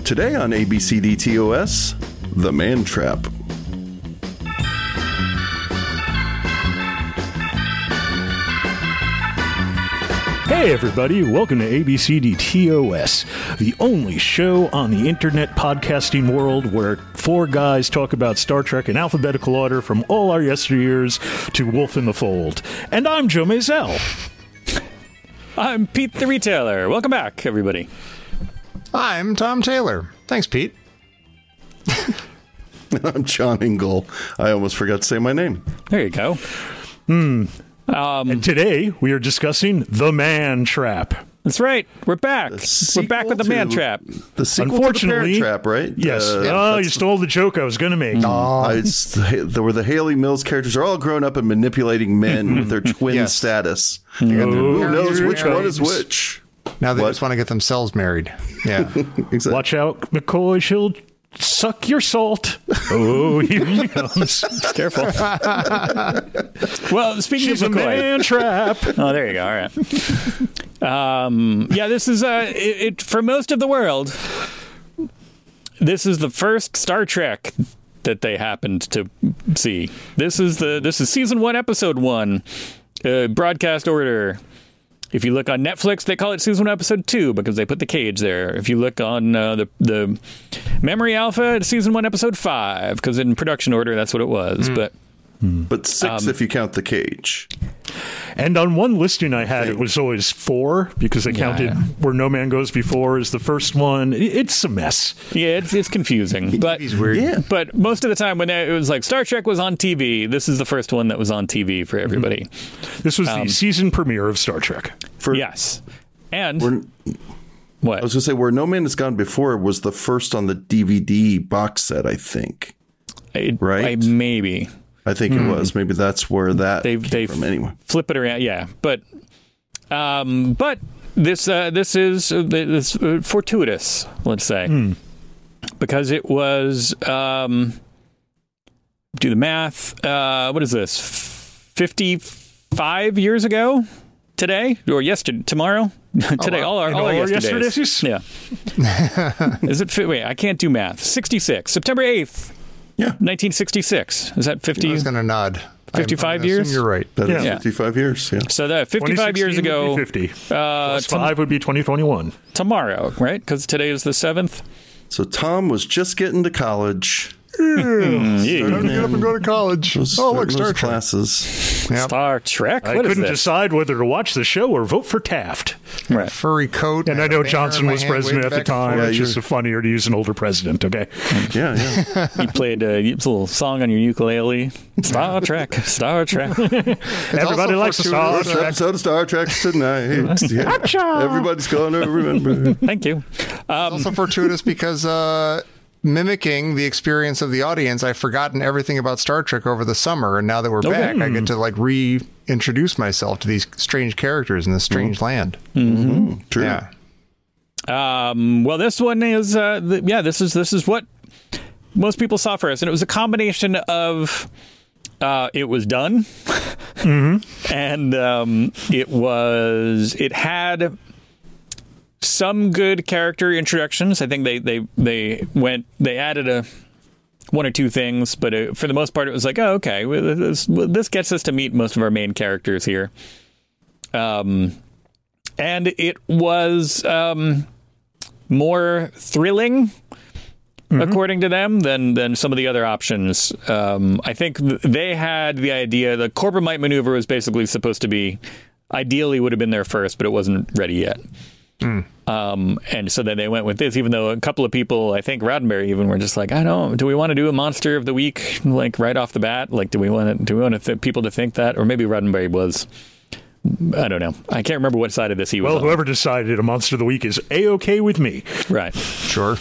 Today on ABCDTOS, The Man Trap. Hey everybody, welcome to ABCDTOS, the only show on the internet podcasting world where four guys talk about Star Trek in alphabetical order from all our yesteryears to Wolf in the Fold. And I'm Joe Maisel. I'm Pete the Retailer. Welcome back, everybody. I'm Tom Taylor. Thanks, Pete. I'm John Engel. I almost forgot to say my name. There you go. And today we are discussing The Man Trap. That's right. We're back. We're back with The Man Trap. The sequel Unfortunately, to The Parent Trap, right? Yes. You stole the joke I was going to make. Where the Haley Mills characters are all grown up and manipulating men with their twin status. Who knows which one is which? Now they just want to get themselves married. Yeah. Exactly. Watch out, McCoy. She'll suck your salt. Oh, here he comes. Careful. Well, speaking She's of a McCoy. man trap. Oh, there you go. All right. Yeah, this is for most of the world. This is the first Star Trek that they happened to see. This is season 1, episode 1, broadcast order. If you look on Netflix, they call it season 1, episode 2 because they put the cage there. If you look on the Memory Alpha, it's season 1, episode 5 because in production order, that's what it was. But 6 if you count the cage. And on one listing I had, it was always 4 because they counted Where No Man Goes Before as the first one. It's a mess. Yeah, it's confusing. But He's weird. Yeah. But most of the time when it was like Star Trek was on TV, this is the first one that was on TV for everybody. This was the season premiere of Star Trek. Yes. And I what? was going to say, Where No Man Has Gone Before was the first on the DVD box set, I think. Right? Maybe. I think it was. Maybe that's where that came from anyway. Flip it around, yeah. But this is fortuitous, let's say, because it was do the math. What is this? 55 years ago today or yesterday? Tomorrow? Today? All our yesterdays. Yeah. Is it? Wait, I can't do math. 66. September 8th. Yeah. 1966. Is that 50? I was going to nod. 55 years? You're right. That is Yeah. 55 years, yeah. So that 55 years ago, would be 50. Plus 5 would be 2021. Tomorrow, right? Because today is the 7th. So Tom was just getting to college. Time to get up and go to college. Look, Starting Star those Trek. classes. Yep. Star Trek? I What is couldn't this? decide whether to watch the show or vote for Taft. Right. Furry coat. And I know Johnson was president at the time. Yeah, It's just funnier to use an older president, okay? Yeah, yeah. You played a little song on your ukulele. Star Trek, Star Trek. Everybody likes the Star First Trek. episode of Star Trek tonight. Yeah. Everybody's going to remember. Thank you. It's also fortuitous because mimicking the experience of the audience, I've forgotten everything about Star Trek over the summer, and now that we're back, I get to reintroduce myself to these strange characters in this strange land. Mm-hmm. True. Yeah. Well, this one is this is what most people saw first, and it was a combination of it was done, and it had some good character introductions. I think they added one or two things, but for the most part, it was like, oh, okay, this gets us to meet most of our main characters here. And it was more thrilling, according to them, than some of the other options. I think they had the idea the Corbomite maneuver was basically supposed to be, ideally would have been there first, but it wasn't ready yet. And so then they went with this, even though a couple of people, I think Roddenberry even, were just like, I don't know, do we want to do a monster of the week like right off the bat? Like, do we want people to think that? Or maybe Roddenberry was, I don't know. I can't remember what side of this he was Well, on. whoever decided a monster of the week is A-okay with me. Right. Sure.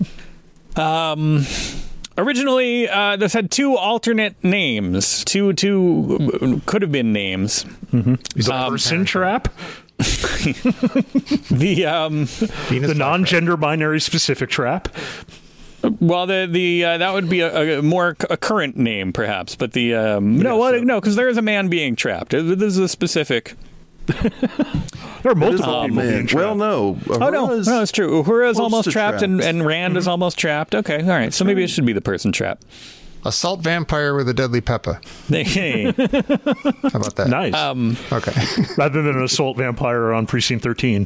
Originally, this had two alternate names. Two could have been names. The person trap? The non-gender binary specific trap. Well, the that would be a more current name, perhaps. But because there is a man being trapped. This is a specific There are multiple Oh, people being man. trapped. Well, no. No, it's true. Uhura's close almost to trapped, and Rand is almost trapped. Okay, all right. So maybe it should be the person trap. Assault vampire with a deadly pepper. Hey, How about that? Nice. Okay. Rather than an assault vampire on Precinct 13.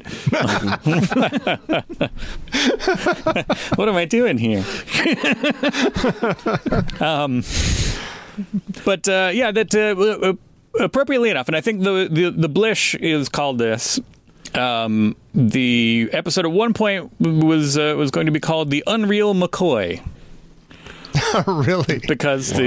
what am I doing here? But yeah, that appropriately enough, and I think the Blish is called this. The episode at one point was going to be called the Unreal McCoy. Really? Because the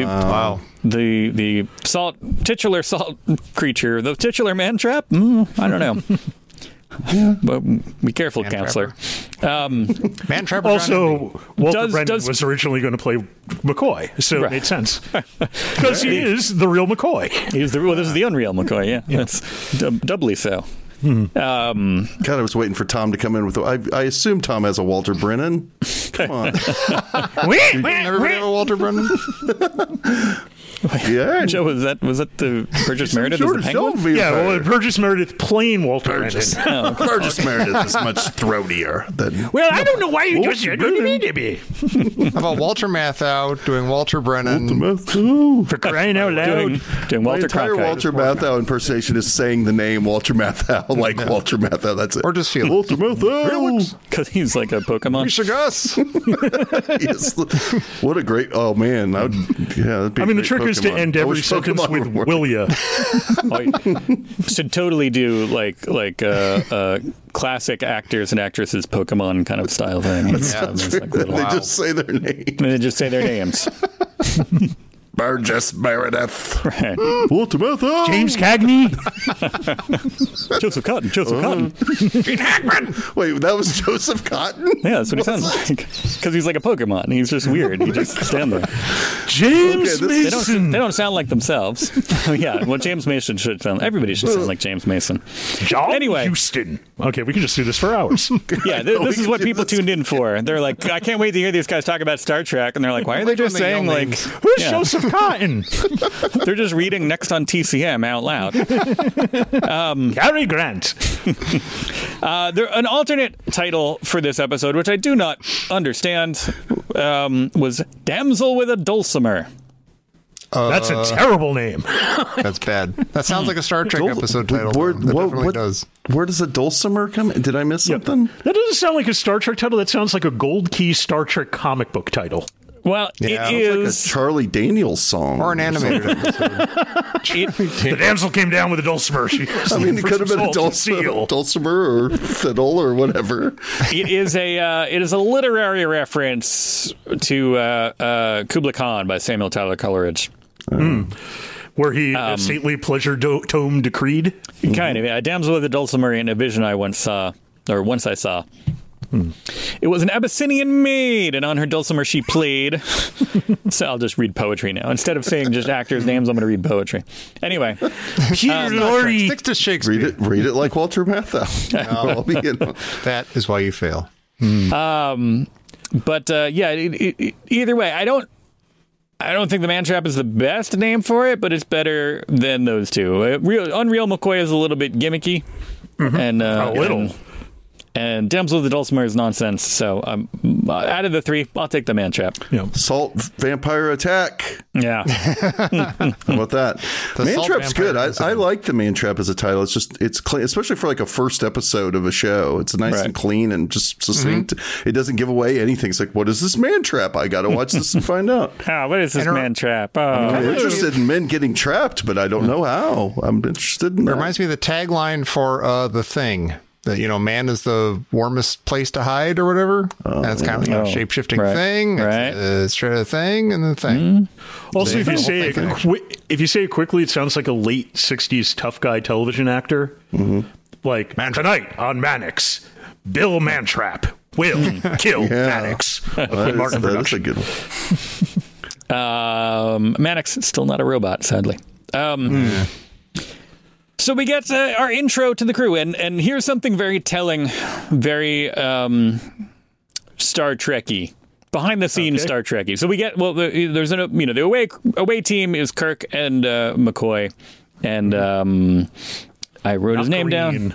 titular salt creature, the titular man trap. I don't know. But be careful, counselor. Man trapper. Also, Walter Brennan does- was originally going to play McCoy, so Right. it made sense. Because he is the real McCoy. This is the Unreal McCoy. Yeah, that's doubly so. God, I was waiting for Tom to come in with. I assume Tom has a Walter Brennan. Come on. Everybody have a Walter Brennan? Yeah. Joe, was that the Burgess Meredith as the Penguin? Yeah, well, Burgess Meredith playing Walter Brennan. Burgess Meredith is much throatier than. Well, I don't know why you just Walter How about Walter Matthau doing Walter Brennan? for crying out loud. Doing My Walter entire Cronkite. Walter Matthau imperation is saying the name Walter Matthau like Walter Matthau. That's it. Or just feel Walter Matthau. Because he's like a Pokemon. Gus. Yes. What a great. Oh man. That'd be I mean, the a trick great is to Pokemon. end I every wish sentence Pokemon with would work. "will ya." Should totally do like classic actors and actresses Pokemon kind of style thing. That's It's like weird. little- They just say their name. and they just say their names. Burgess Meredith. Right. Walter Matthau. James Cagney. Joseph Cotton. Wait, that was Joseph Cotton? Yeah, that's what he sounds like. Because he's like a Pokemon. He's just weird. He just stand there. James Okay, Mason. They don't sound like themselves. Yeah, well, James Mason should sound. Everybody should sound like James Mason. John Anyway. Houston. Okay, we can just do this for hours. Yeah, this is what people tuned in for. They're like, I can't wait to hear these guys talk about Star Trek, and they're like, why are they just doing the saying yell like? names? Who's Yeah. Joseph Cotton? They're just reading next on TCM out loud. Cary Grant. An alternate title for this episode, which I do not understand, was "Damsel with a Dulcimer." That's a terrible name. That's bad. That sounds like a Star Trek episode title. Where, That definitely does. Where does a dulcimer come in? Did I miss something? That doesn't sound like a Star Trek title. That sounds like a Gold Key Star Trek comic book title. Well, Yeah, it It's like a is. Charlie Daniels song. Or an animated episode. The damsel came down with a dulcimer. She I mean, it could have been a dulcimer or fiddle or whatever. It is a literary reference to Kubla Khan by Samuel Tyler Coleridge. where he a stately pleasure tome decreed. Kind of, yeah. A damsel with a dulcimer in a vision I once I saw. It was an Abyssinian maid, and on her dulcimer she played. So I'll just read poetry now. Instead of saying just actors' names, I'm going to read poetry. Anyway, Peter Lorre. Sticks to Shakespeare. Read it like Walter Matthau. I'll be in. That is why you fail. but yeah, either way, I don't think the Man Trap is the best name for it, but it's better than those two. Unreal McCoy is a little bit gimmicky, and A little. And Damsel with the Dulcimer is nonsense. So out of the three, I'll take the Man Trap. Yeah. Salt Vampire Attack. Yeah. How about that? Man Salt Trap's Vampire good. I Incident. like the Man Trap as a title. It's clean, especially for like a first episode of a show. It's nice Right. and clean and just succinct. It doesn't give away anything. It's like, what is this Man Trap? I got to watch this and find out. What is this Man Trap? I'm interested in men getting trapped, but I don't know how. I'm interested in It that. reminds me of the tagline for The Thing. That, man is the warmest place to hide or whatever. And it's kind of like a shape-shifting Right. thing. Right. It's a thing and the thing. Also, if you The say whole thing it if you say it quickly, it sounds like a late '60s tough guy television actor. Like tonight on Mannix, Bill Mantrap will kill Mannix. That Martin is a production. good one. Mannix is still not a robot, sadly. So we get our intro to the crew, and here's something very telling, very Star Trek-y. Behind the scenes Star Trek-y. So we get, there's the away team is Kirk and McCoy, and I wrote his name down.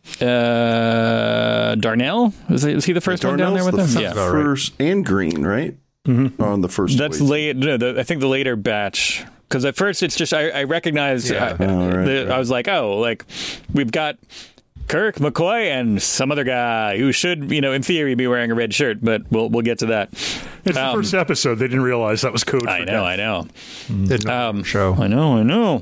Darnell? Is he the first one down there with him? Yeah, first and Green, right? Mm-hmm. On the first. That's late. No, I think the later batch. Because at first it's just I recognized. I was like, oh, like we've got Kirk, McCoy, and some other guy who should, in theory, be wearing a red shirt. But we'll get to that. It's the first episode. They didn't realize that was code. I know. Show. I know.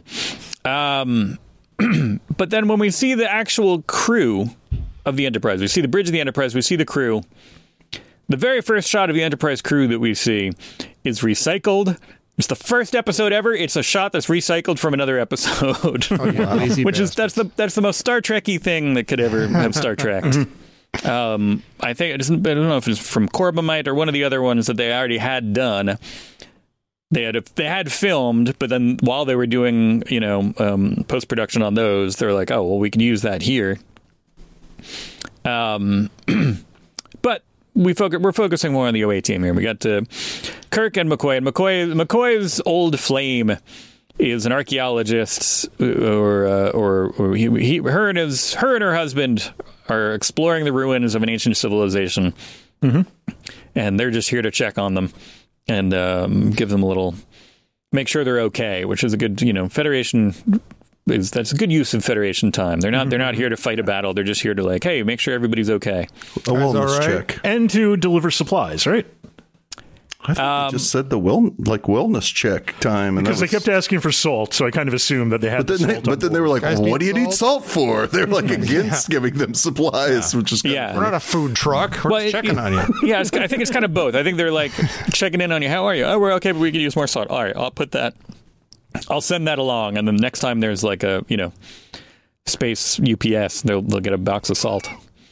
But then when we see the actual crew of the Enterprise, we see the bridge of the Enterprise, we see the crew. The very first shot of the Enterprise crew that we see is recycled. It's the first episode ever. It's a shot that's recycled from another episode, which is that's the most Star Trek-y thing that could ever have Star Trek. I think I don't know if it's from Corbomite or one of the other ones that they already had done. They had filmed, but then while they were doing post production on those, they're like, oh well, we can use that here. But we're focusing more on the OA team here. We got Kirk and McCoy. And McCoy's old flame is an archaeologist, or her and her husband are exploring the ruins of an ancient civilization, and they're just here to check on them and give them a little, make sure they're okay, which is a good, Federation. That's a good use of Federation time. They're not here to fight a battle. They're just here to hey, make sure everybody's okay. A wellness check. And to deliver supplies, right? I thought they just said the wellness check time. Because they kept asking for salt, so I kind of assumed that they had salt. But then they were like, what do you need salt for? They're against giving them supplies, which is we're not a food truck. We're just checking on you. Yeah, I think it's kind of both. I think they're checking in on you. How are you? Oh, we're okay, but we could use more salt. All right, I'll put that. I'll send that along, and then next time there's a space UPS, they'll get a box of salt.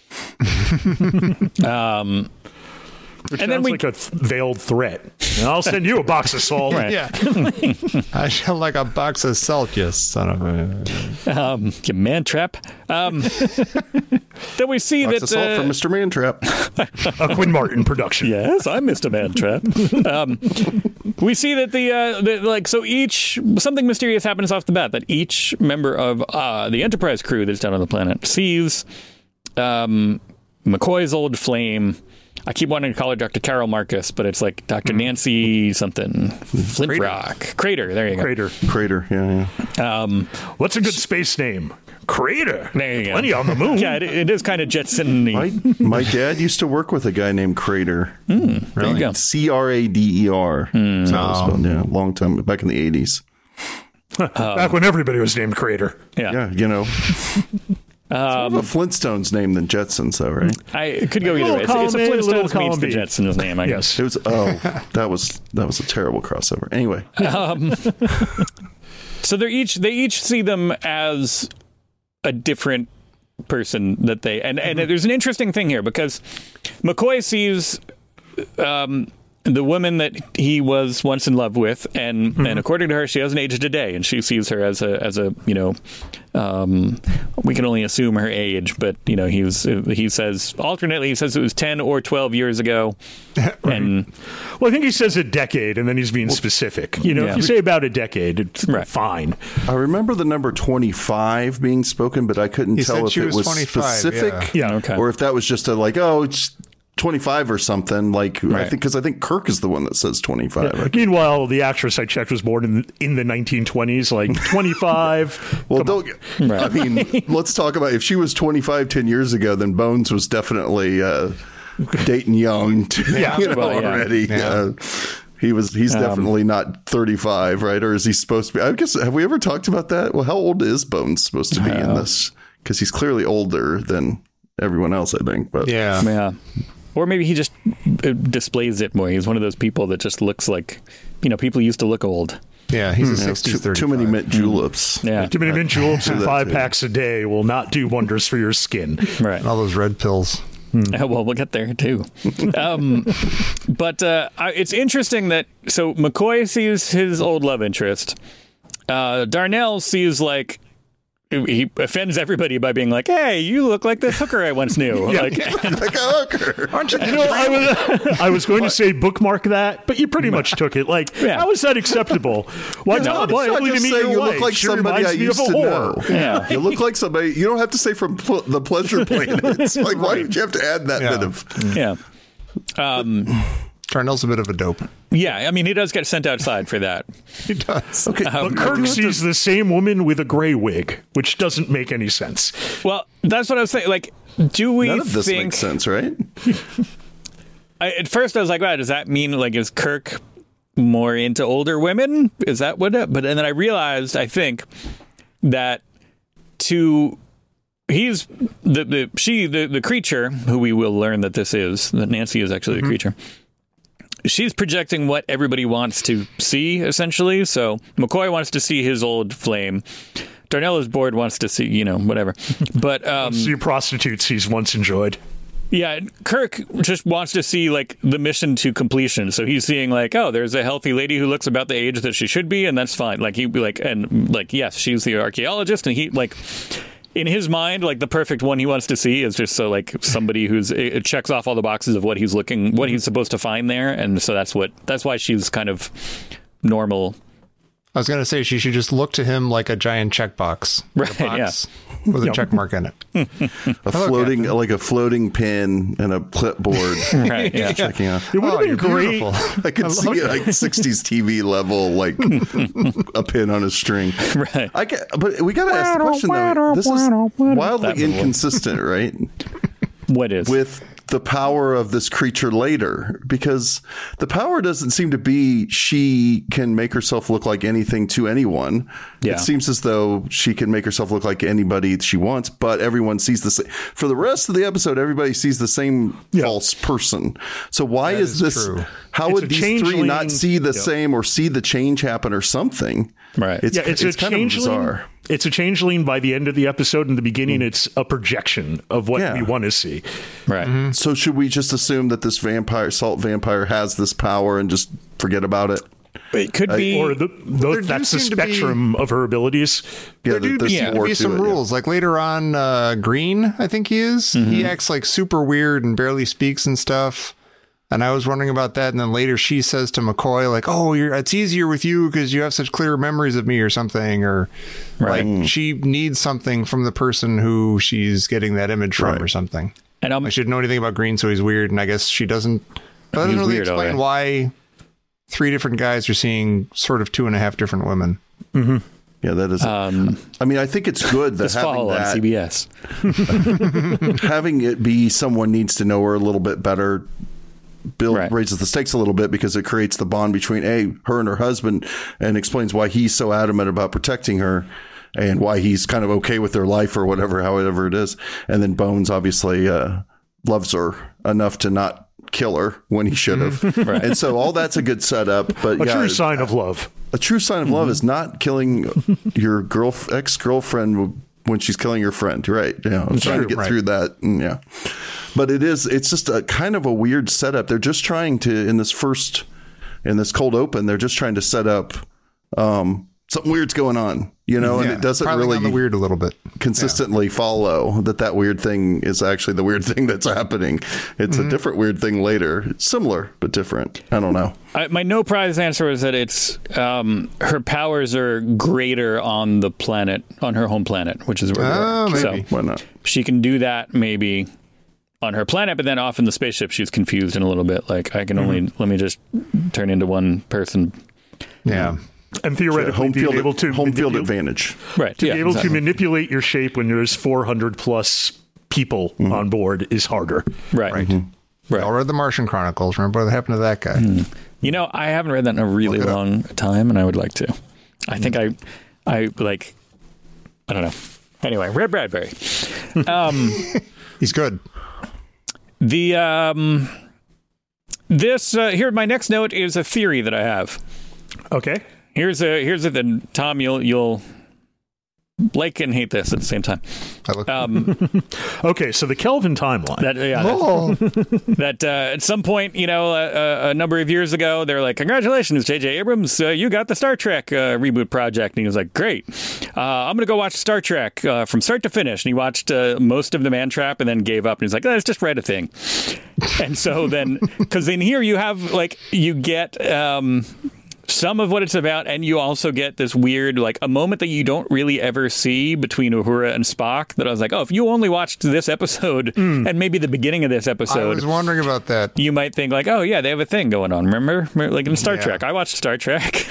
Which sounds like a veiled threat. And I'll send you a box of salt. Right. Yeah. I shall like a box of salt, you son of a... You man trap. Then we see box that... of salt for Mr. Mantrap. A Quinn Martin production. Yes, I'm Mr. Mantrap. We see that something mysterious happens off the bat, that each member of the Enterprise crew that's down on the planet sees McCoy's old flame. I keep wanting to call her Dr. Carol Marcus, but it's Dr. Nancy something. Flint Rock. Crater. There you go. Crater, yeah. What's a good space name? Crater. There you go. Plenty on the moon. Yeah, it is kind of Jetson-y. My dad used to work with a guy named Crater. Really? There you go. Crader. Yeah, long time, back in the 80s. Back when everybody was named Crater. Yeah. Yeah, it's more of a Flintstones name than Jetsons, though, right? I could go either way. It's a Flintstones meets the Jetsons name, I guess. It was. That was a terrible crossover. Anyway, so they each see them as a different person that they and there's an interesting thing here because McCoy sees the woman that he was once in love with, and according to her, she hasn't aged a day, and she sees her as a we can only assume her age, but he says alternately it was 10 or 12 years ago, and I think he says a decade, and then he's being specific. If you say about a decade, it's fine. I remember the number 25 being spoken, but I couldn't tell if it was 25, specific, okay, or if that was just it's 25 or something, I think, because I think Kirk is the one that says 25. Yeah. Meanwhile, the actress I checked was born in the 1920s, 25. Well, I mean, let's talk about if she was 25 10 years ago, then Bones was definitely dating young already. Yeah. He's definitely not 35, right? Or is he supposed to be? I guess, have we ever talked about that? Well, how old is Bones supposed to be in this? Because he's clearly older than everyone else, I think. But yeah. Or maybe he just displays it more. He's one of those people that just looks like, people used to look old. Yeah, he's a 60s, too many mint juleps. Yeah. Too many mint juleps and 5 packs a day will not do wonders for your skin. Right. And all those red pills. Well, we'll get there, too. But it's interesting that, so McCoy sees his old love interest. Darnell sees, he offends everybody by being like, "Hey, you look like this hooker I once knew." Like a hooker. Aren't you? I was going to say bookmark that, but you pretty much took it. Like, how is that acceptable? Why not? Why not just say you look like somebody I used to know? Yeah. You look like somebody. You don't have to say from the Pleasure Planet. It's like, why did you have to add that bit of? Yeah. Darnell's a bit of a dope. Yeah, I mean, he does get sent outside for that. He does. Okay, But Kirk sees the same woman with a gray wig, which doesn't make any sense. Well, that's what I was saying. Like, do we none of this think... makes sense, right? At first, I was like, wow, does that mean, like, is Kirk more into older women? Is that what it... But and then I realized, I think, that he's the creature, who we will learn that this is, that Nancy is actually the creature. She's projecting what everybody wants to see, essentially. So McCoy wants to see his old flame. Darnella's board wants to see, whatever. But see prostitutes he's once enjoyed. Yeah, Kirk just wants to see, like, the mission to completion. So he's seeing, like, oh, there's a healthy lady who looks about the age that she should be, and that's fine. Like, he'd be like, and, like, yes, she's the archaeologist, and he, like... In his mind, like, the perfect one he wants to see is just so, like, somebody it checks off all the boxes of what he's supposed to find there, and so that's why she's kind of normal. I was going to say she should just look to him like a giant checkbox, Right? With a check mark in it. Like a floating pin and a clipboard. Right? Yeah. Checking out. It would have been great. I could see it like 60s TV level, like a pin on a string. Right. But we got to ask the question though. This is wildly inconsistent, right? What is with the power of this creature later, because the power doesn't seem to be she can make herself look like anything to anyone. Yeah. It seems as though she can make herself look like anybody she wants, but everyone sees the same. For the rest of the episode, everybody sees the same false person. So why is this? True. How would these three not see the same or see the change happen or something? Right. It's kind of bizarre. It's a changeling by the end of the episode. In the beginning, it's a projection of what we want to see. Right. Mm-hmm. So should we just assume that this salt vampire has this power and just forget about it? It could be, or that's the spectrum of her abilities. Yeah, there could be some rules. Like later on, Green, I think he is. Mm-hmm. He acts like super weird and barely speaks and stuff. And I was wondering about that. And then later she says to McCoy, like, oh, it's easier with you because you have such clear memories of me or something. Or like she needs something from the person who she's getting that image from or something. And I should know anything about Green, so he's weird. And I guess she doesn't. That doesn't really explain why 3 different guys are seeing sort of 2.5 different women. Mm-hmm. Yeah, that is. I mean, I think it's good that having that on CBS, having it be someone needs to know her a little bit better. Raises the stakes a little bit because it creates the bond between her and her husband, and explains why he's so adamant about protecting her and why he's kind of okay with their life or however it is. And then Bones obviously loves her enough to not kill her when he should have. And so all that's a good setup. But a true sign of love. A true sign of love is not killing your ex-girlfriend when she's killing your friend, right? Yeah, I'm trying to get through that. Yeah. But it's just a kind of a weird setup. They're just trying to, in this cold open, they're just trying to set up something weird's going on, and it doesn't really on the weird a little bit consistently follow that weird thing is actually the weird thing that's happening. It's a different weird thing later. It's similar, but different. I don't know. My no prize answer is that it's her powers are greater on the planet, on her home planet, which is where maybe. So why not? She can do that maybe on her planet, but then off in the spaceship, she's confused in a little bit. Like, I can only, let me just turn into one person. Yeah. And theoretically, home field advantage. Right. To be able to manipulate your shape when there's 400 plus people on board is harder. Right. Right. I read the Martian Chronicles. Remember what happened to that guy? I haven't read that in a really long time, and I would like to. I think I like, I don't know. Anyway, Red Bradbury. He's good. Here, my next note is a theory that I have. Okay. Here's a then Tom, you'll like and hate this at the same time. Okay, so the Kelvin timeline. That at some point, a number of years ago, they're like, "Congratulations, J.J. Abrams, you got the Star Trek reboot project." And he was like, "Great, I'm going to go watch Star Trek from start to finish." And he watched most of The Man Trap and then gave up. And he's like, "Let's just write a thing." And so then, because in here you have you get some of what it's about, and you also get this weird, a moment that you don't really ever see between Uhura and Spock, that I was like, oh, if you only watched this episode and maybe the beginning of this episode, I was wondering about that. You might think oh yeah, they have a thing going on. Remember like in Star Trek, I watched Star Trek.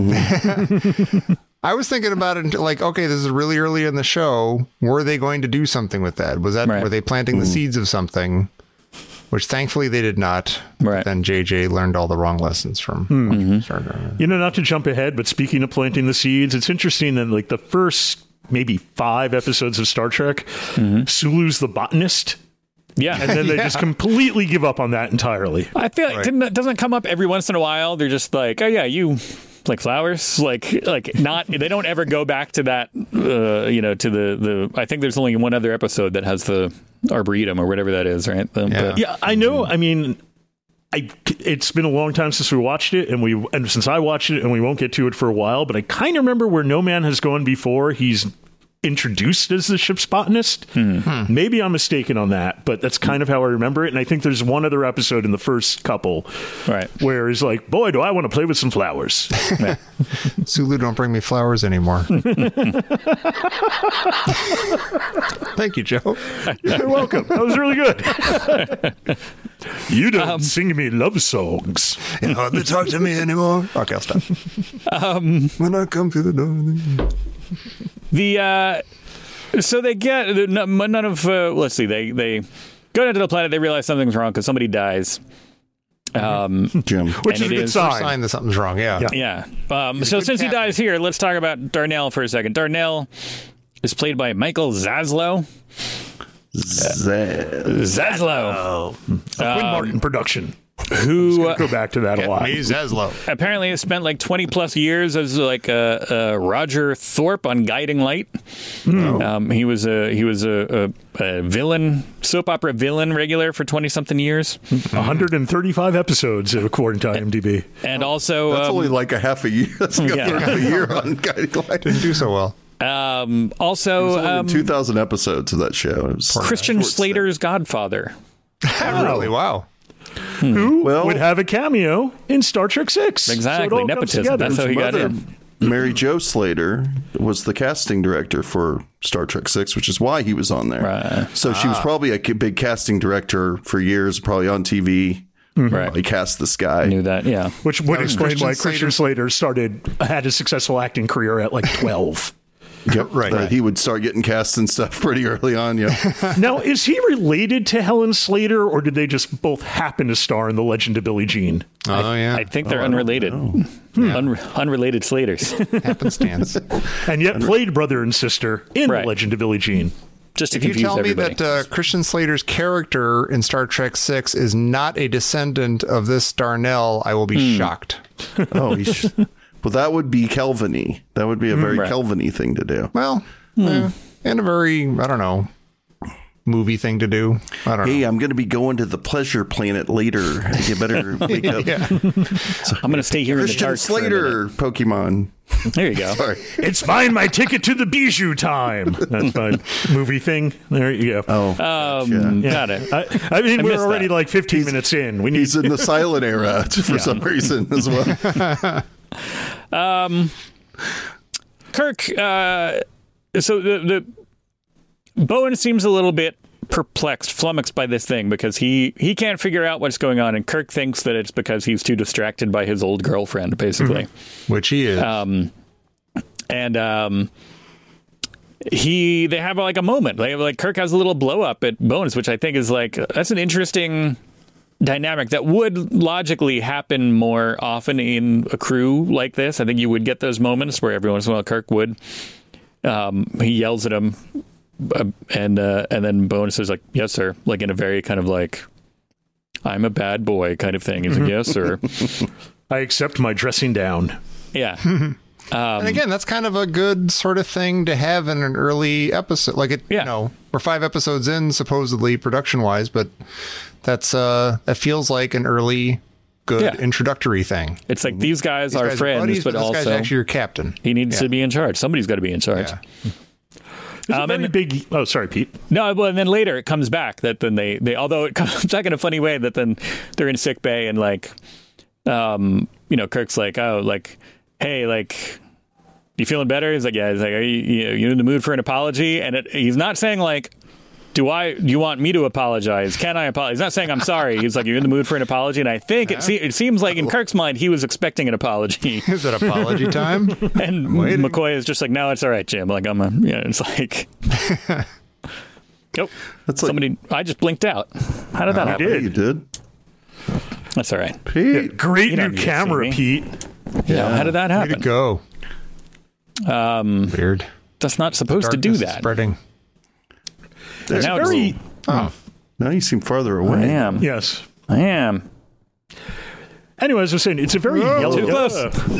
I was thinking about it okay, this is really early in the show. Were they going to do something with that? Were they planting the seeds of something? Which thankfully they did not. Right. Then JJ learned all the wrong lessons from Star Trek. Not to jump ahead, but speaking of planting the seeds, it's interesting that the first maybe 5 episodes of Star Trek, Sulu's the botanist. Yeah. And then they just completely give up on that entirely. I feel like it doesn't come up every once in a while. They're just like, oh yeah, you like flowers, not. They don't ever go back to that. To the. I think there's only one other episode that has the Arboretum or whatever that is, right? Yeah, I know. I mean, it's been a long time since we watched it, and since I watched it, and we won't get to it for a while. But I kind of remember where No Man Has Gone before. He's introduced as the ship's botanist. Maybe I'm mistaken on that, but that's kind of how I remember it. And I think there's one other episode in the first couple, right, where he's like, "Boy, do I want to play with some flowers." Yeah. Sulu, don't bring me flowers anymore. Thank you, Joe. You're welcome. That was really good. You don't sing me love songs. You don't have to talk to me anymore. Okay, I'll stop. When I come to the door. So they get none of let's see, they go down to the planet, they realize something's wrong because somebody dies, Jim, which is a good sign that something's wrong. Yeah. So since he dies here, let's talk about Darnell for a second. Darnell is played by Michael Zaslow. Zaslow, Quinn Martin production. Who go back to that a lot. Zaslow apparently has spent 20 plus years as Roger Thorpe on Guiding Light. He was a villain, soap opera villain regular for 20 something years. 135 episodes according to IMDb. And also that's only a half a year. That's a third of a year on Guiding Light. Didn't do so well. Also 2,000 episodes of that show. It was Christian Slater's godfather. Really? Wow. Who would have a cameo in Star Trek 6. Exactly. So nepotism. That's how he got in. Mary Jo Slater was the casting director for Star Trek 6, which is why he was on there. Right. So she was probably a big casting director for years, probably on TV. Right. He cast this guy. Knew that, yeah. Which would explain why Christian Slater had a successful acting career at 12. Yep, right. He would start getting cast and stuff pretty early on. Yeah. Now, is he related to Helen Slater, or did they just both happen to star in The Legend of Billie Jean? I think they're unrelated. Unrelated Slaters. Happenstance. And yet played brother and sister in The Legend of Billie Jean. Just to if you tell everybody. me that Christian Slater's character in Star Trek 6 is not a descendant of this Darnell, I will be shocked. Oh, well, that would be Kelvin-y. That would be a very Kelvin-y thing to do. Well, and a very, I don't know, movie thing to do. I don't know. Hey, I'm going to be going to the pleasure planet later. You better wake up. So, I'm going to stay here in the dark. Christian Slater Pokemon. There you go. Sorry. It's mine, my ticket to the Bijou time. That's my movie thing. There you go. Oh, got it. I mean, we're already 15 minutes in. He's in the silent era for some reason as well. Kirk, so the Bowen seems a little bit perplexed, flummoxed by this thing because he can't figure out what's going on, and Kirk thinks that it's because he's too distracted by his old girlfriend, basically. Which he is. They have a moment. Kirk has a little blow up at Bones, which I think is that's an interesting dynamic that would logically happen more often in a crew like this. I think you would get those moments where every once in a while Kirk would. He yells at him, and then Bones says "Yes, sir," in a very kind of "I'm a bad boy" kind of thing. He's like, "Yes, sir." I accept my dressing down. Yeah. And again, that's kind of a good sort of thing to have in an early episode. Like we're 5 episodes in, supposedly production wise, but that feels like an early good introductory thing. It's like these guys are friends, buddies, but this also guy's actually your captain. He needs to be in charge. Somebody's got to be in charge. Yeah. Oh, sorry, Pete. No, well, and then later it comes back that then they although it comes back in a funny way that then they're in sick bay and like, Kirk's like, oh, like, hey, like, you feeling better? He's like, yeah. He's like, are you in the mood for an apology? And he's not saying like, do you want me to apologize? Can I apologize? He's not saying I'm sorry. He's like, you're in the mood for an apology. And I think it seems like in Kirk's mind, he was expecting an apology. Is it apology time? And McCoy is just like, no, it's all right, Jim. Like, it's like, nope. That's somebody, I just blinked out. How did that happen? You did. That's all right. Pete. Yeah, great new camera, Pete. Yeah. How did that happen? Way to go. Weird. That's not supposed to do that. Spreading. Now Now you seem farther away. I am. Yes. I am. Anyway, as I was saying, it's a very yellow. Too close.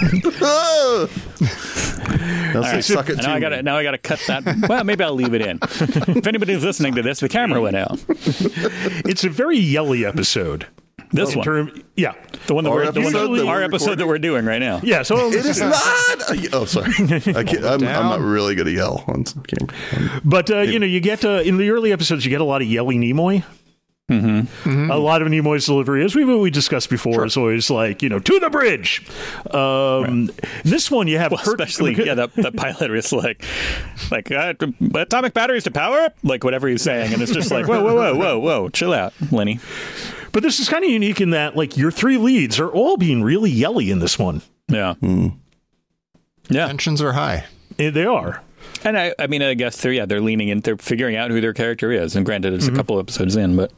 Now I got to cut that. Well, maybe I'll leave it in. If anybody's listening to this, the camera went out. It's a very yelly episode. This one. The one that our episode that we're doing right now. Yeah, so it is not. Oh, sorry. I'm not really going to yell on camera. But you get in the early episodes, you get a lot of yelly Nimoy. Mm-hmm. Mm-hmm. A lot of Nimoy's delivery, as we discussed before, is always like, to the bridge. This one you have especially that pilot is like atomic batteries to power up, like whatever he's saying, and it's just like whoa, chill out, Lenny. But this is kind of unique in that, like, your 3 leads are all being really yelly in this one. Yeah. Yeah. Tensions are high. They are. And I mean, I guess they're leaning in, they're figuring out who their character is. And granted, it's a couple episodes in, but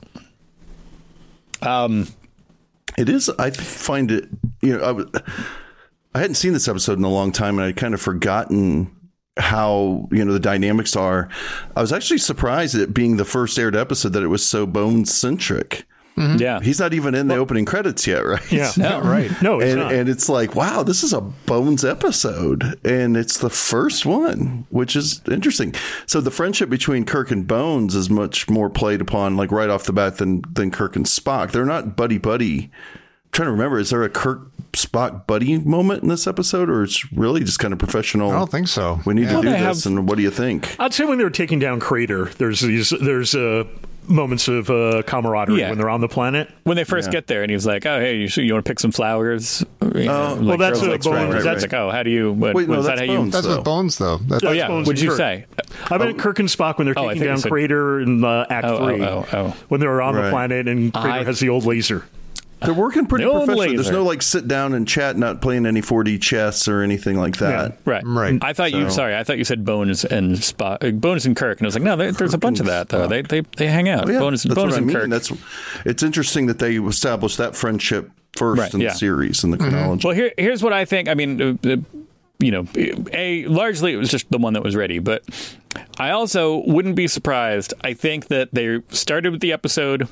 it is. I find it. I hadn't seen this episode in a long time, and I'd kind of forgotten how the dynamics are. I was actually surprised at being the first aired episode that it was so Bones centric. Mm-hmm. Yeah, he's not even in the opening credits yet, right? Yeah, no, right. No, he's not. And it's like, wow, this is a Bones episode, and it's the first one, which is interesting. So the friendship between Kirk and Bones is much more played upon, like right off the bat, than Kirk and Spock. They're not buddy. I'm trying to remember, is there a Kirk Spock buddy moment in this episode, or it's really just kind of professional? I don't think so. We need to do this, and what do you think? I'd say when they were taking down Crater, there's moments of camaraderie when they're on the planet. When they first get there, and he's like, "Oh, hey, you want to pick some flowers?" Well, that's Bones. That's like, oh, how do you? Wait, no, that's Bones. That's with Bones, though. What'd you say? I meant Kirk and Spock when they're taking down Crater in Act 3. When they were on the planet, and Crater has the old laser. They're working pretty professional. There's no sit down and chat, not playing any 4D chess or anything like that. Yeah. Right. I thought you said Bones and Spock, Bones and Kirk, and I was like, no, there's a bunch of that though. They hang out. Bones and Kirk. It's interesting that they established that friendship first in the series in the chronology. Well, here's what I think. I mean, largely it was just the one that was ready, but I also wouldn't be surprised. I think that they started with the episode.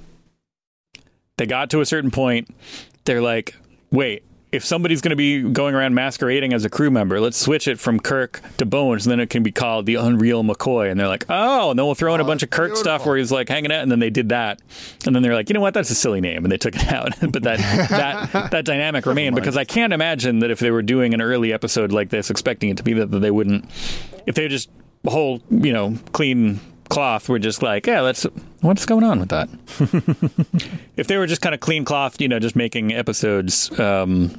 They got to a certain point. They're like, wait, if somebody's going to be going around masquerading as a crew member, let's switch it from Kirk to Bones, and then it can be called the Unreal McCoy. And they're like, oh, and then we'll throw in a bunch of Kirk stuff where he's like hanging out, and then they did that. And then they're like, you know what, that's a silly name, and they took it out. But that dynamic remained, because I can't imagine that if they were doing an early episode like this, expecting it to be that they wouldn't, if they just whole, clean cloth, we're just like, what's going on with that? If they were just kind of clean cloth, just making episodes, I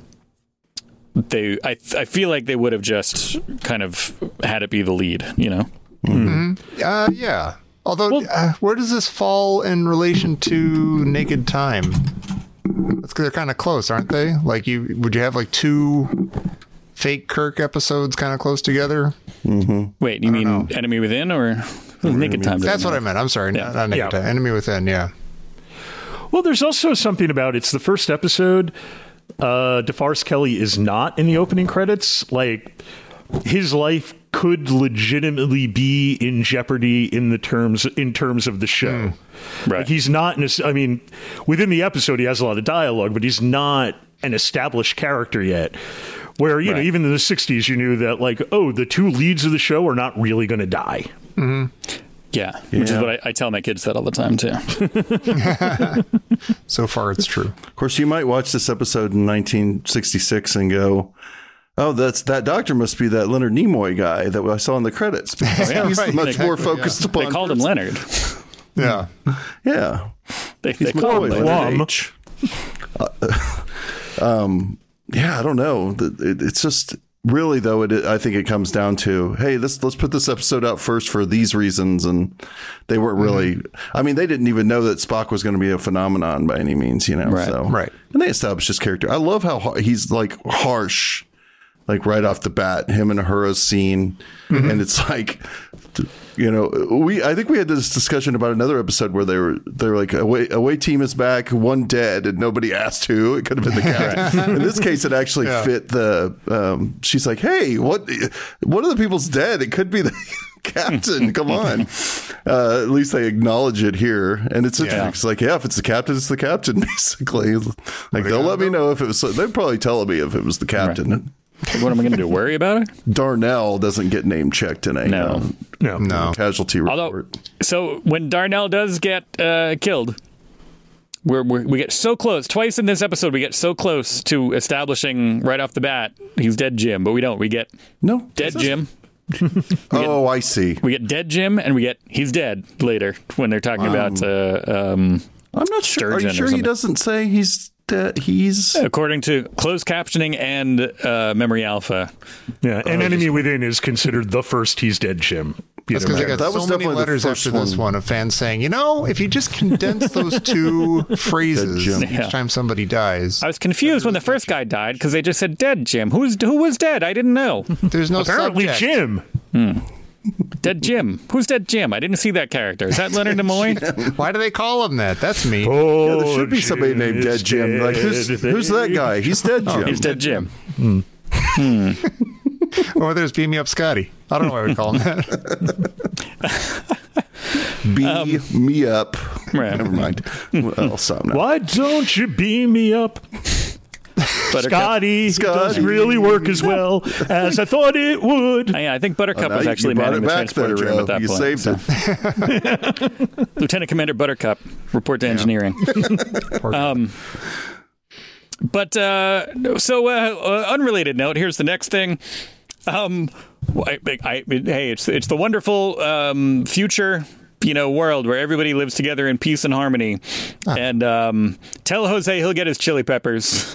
feel like they would have just kind of had it be the lead, Mm-hmm. Yeah. Although, where does this fall in relation to Naked Time? They're kind of close, aren't they? Like, would you have like 2 fake Kirk episodes kind of close together? Mm-hmm. Wait, you mean Enemy Within or Naked Time? That's what I meant. I'm sorry. Not Naked Time. Enemy Within, yeah. Well, there's also something about it's the first episode. DeForest Kelley is not in the opening credits. Like, his life could legitimately be in jeopardy in terms of the show. Right. Like, he's not within the episode he has a lot of dialogue, but he's not an established character yet. Where, you know, even in the 60s, you knew that, like, oh, the two leads of the show are not really going to die. Mm-hmm. Yeah, which is what I tell my kids that all the time, too. So far, it's true. Of course, you might watch this episode in 1966 and go, oh, that doctor must be that Leonard Nimoy guy that I saw in the credits. He's much more focused upon. They called him Leonard. Yeah. Yeah. They He's called him Leonard Plum. H. Yeah, I don't know. It's just really, though, I think it comes down to, hey, let's put this episode out first for these reasons. And they weren't really, I mean, they didn't even know that Spock was going to be a phenomenon by any means, you know? Right. So, right. And they established his character. I love how he's like harsh, like right off the bat, him and Uhura's scene. And it's like, you know, I think we had this discussion about another episode where they were like, away team is back, one dead, and nobody asked who. It could have been the captain. In this case, it actually fit the. She's like, hey, one of the people's dead. It could be the captain. Come on. At least they acknowledge it here, and it's interesting. It's like, if it's the captain, it's the captain. Basically, like they'll let me know if it was. They'd probably tell me if it was the captain. Right. What am I going to do? Worry about it? Darnell doesn't get name checked in a no casualty report. So when Darnell does get killed, we get so close. Twice in this episode, we get so close to establishing right off the bat he's dead Jim, but we don't. We get dead Jim. I see. We get dead Jim, and we get he's dead later when they're talking about. I'm not sure. Are you sure he doesn't say he's? He's according to closed captioning and Memory Alpha. Yeah, and Enemy Within is considered the first he's dead Jim. That's because I got so many letters after this one of fans saying, you know, if you just condense those two phrases each time somebody dies. I was confused when the first guy died because they just said dead Jim. Who was dead? I didn't know. There's no apparently subject. Jim. Dead Jim. Who's Dead Jim? I didn't see that character. Is that Leonard Nimoy? Why do they call him that? That's me. Yeah, there should be somebody named Dead Jim. Like who's that guy? He's Dead Jim. He's Dead Jim. Or there's Beam Me Up Scotty. I don't know why we call him that. Beam me up. Right. Never mind. Well, why don't you beam me up? Scotty, it doesn't really work as well as I thought it would. I think Buttercup was actually manning the transporter room at that point. Saved it. Lieutenant Commander Buttercup, report to engineering. But unrelated note. Here's the next thing. Hey, it's the wonderful future. World where everybody lives together in peace and harmony. And tell Jose he'll get his chili peppers.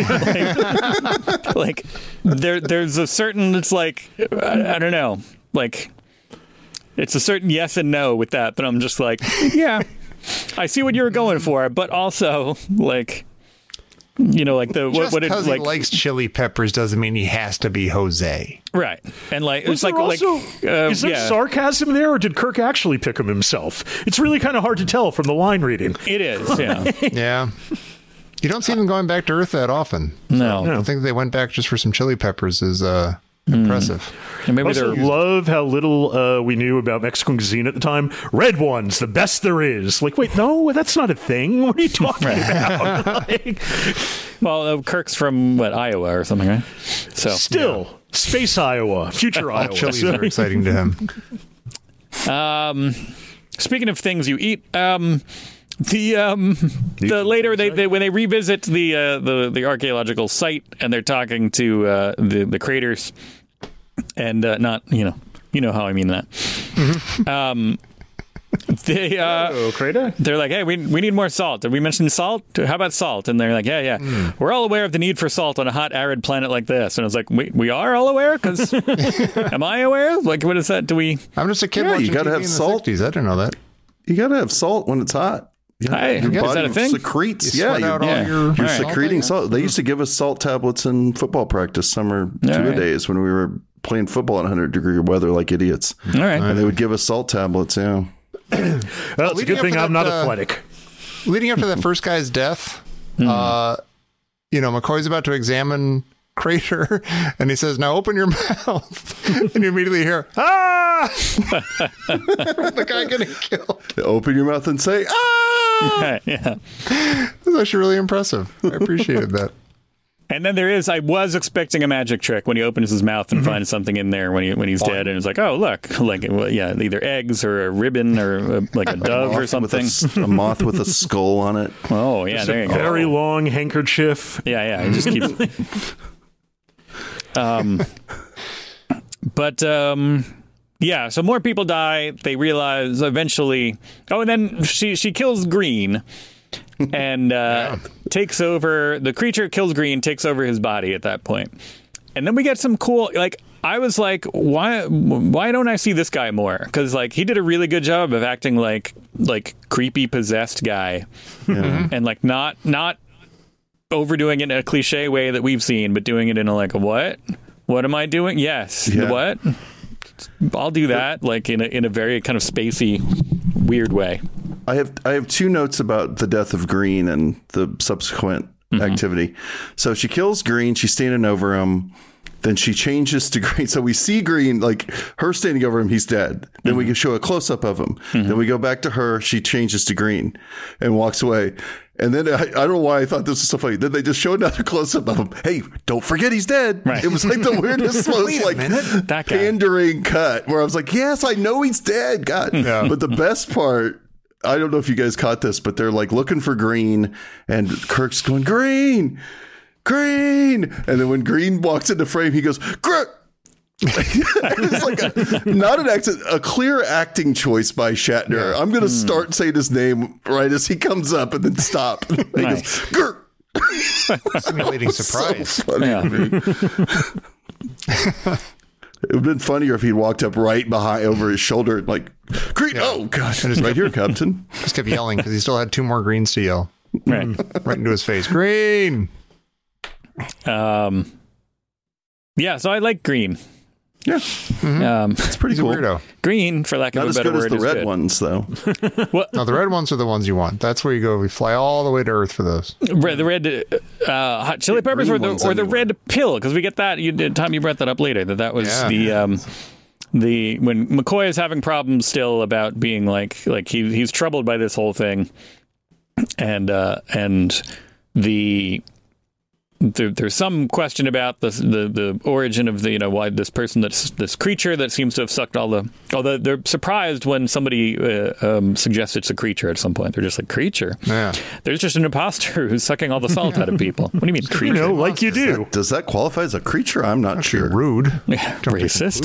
like there's a certain, it's like, I don't know, like it's a certain yes and no with that, but I'm just like, yeah, I see what you were going for, but also like, like the just what because like, he likes chili peppers doesn't mean he has to be Jose. Right. And like is there sarcasm there, or did Kirk actually pick him himself? It's really kind of hard to tell from the line reading. It is, yeah. Yeah. You don't see them going back to Earth that often. No. I think they went back just for some chili peppers is impressive. And maybe I also love how little we knew about Mexican cuisine at the time. Red ones, the best there is. Like, wait, no, that's not a thing. What are you talking about? Well, Kirk's from Iowa or something, right? So still, Space Iowa, future Iowa. Chilies are exciting to him. Speaking of things you eat, the later they when they revisit the archaeological site and they're talking to the creators. And not, you know how I mean that. Mm-hmm. They're like, hey, we need more salt. Did we mention salt? How about salt? And they're like, yeah. We're all aware of the need for salt on a hot, arid planet like this. And I was like, we are all aware? Because am I aware? Like, what is that? I'm just a kid watching you gotta TV have in salt. The 60s. I didn't know that. You got to have salt when it's hot. Is that a thing? Secretes. You're secreting salt. They used to give us salt tablets in football practice summer two-a-days when we were playing football in 100-degree weather like idiots. All right. And they would give us salt tablets, Well, it's a good thing I'm not athletic. Leading up to that first guy's death, McCoy's about to examine Crater, and he says, now open your mouth. And you immediately hear, ah! The guy getting killed. Open your mouth and say, ah! Yeah. That's actually really impressive. I appreciated that. And then I was expecting a magic trick when he opens his mouth and finds something in there when he's dead, and it's like, oh, look, like, either eggs or a ribbon or like a dove or something. A moth with a skull on it. Oh, yeah, Just there a you go. very long handkerchief. Yeah, it just keeps... yeah, so more people die. They realize eventually... Oh, and then she kills Green and takes over... The creature kills Green, takes over his body at that point. And then we get some cool... Like, I was like, why don't I see this guy more? Because, like, he did a really good job of acting like creepy possessed guy. Yeah. And, like, not overdoing it in a cliche way that we've seen, but doing it in a, like, what? What am I doing? Yes. Yeah. What? I'll do that, like in a very kind of spacey, weird way. I have two notes about the death of Green and the subsequent activity. So she kills Green. She's standing over him. Then she changes to Green. So we see Green, like her standing over him. He's dead. Then we can show a close up of him. Then we go back to her. She changes to Green and walks away. And then I don't know why I thought this was so funny. Then they just showed another close up of him. Hey, don't forget he's dead. Right. It was like the weirdest, most like pandering cut where I was like, yes, I know he's dead. God. Yeah. But the best part, I don't know if you guys caught this, but they're like looking for Green and Kirk's going, Green. And then when Green walks into frame, he goes, Green. It's like not an accent, a clear acting choice by Shatner. Yeah. I'm going to start saying his name right as he comes up and then stop. And he goes, Grr. Simulating surprise. So funny to me. It would have been funnier if he walked up right behind over his shoulder and like, Green. Yeah. Oh, gosh. Right here, Captain. Just kept yelling because he still had two more Greens to yell. Right into his face. Green. Yeah, so I like Green. Yeah, it's pretty cool. Weirdo. Green, for lack of a better word, not as good as the red good. Ones, though. No, the red ones are the ones you want. That's where you go. We fly all the way to Earth for those. The red hot chili peppers, or the red pill, because we get that. Tom, you brought that up later. That was the when McCoy is having problems still about being like he's troubled by this whole thing, and there's some question about the origin of why this creature that seems to have sucked although they're surprised when somebody suggests it's a creature at some point. They're just like, creature? Yeah. There's just an imposter who's sucking all the salt out of people. What do you mean, creature? Like you do. Does that qualify as a creature? I'm not sure. Rude. Yeah, racist.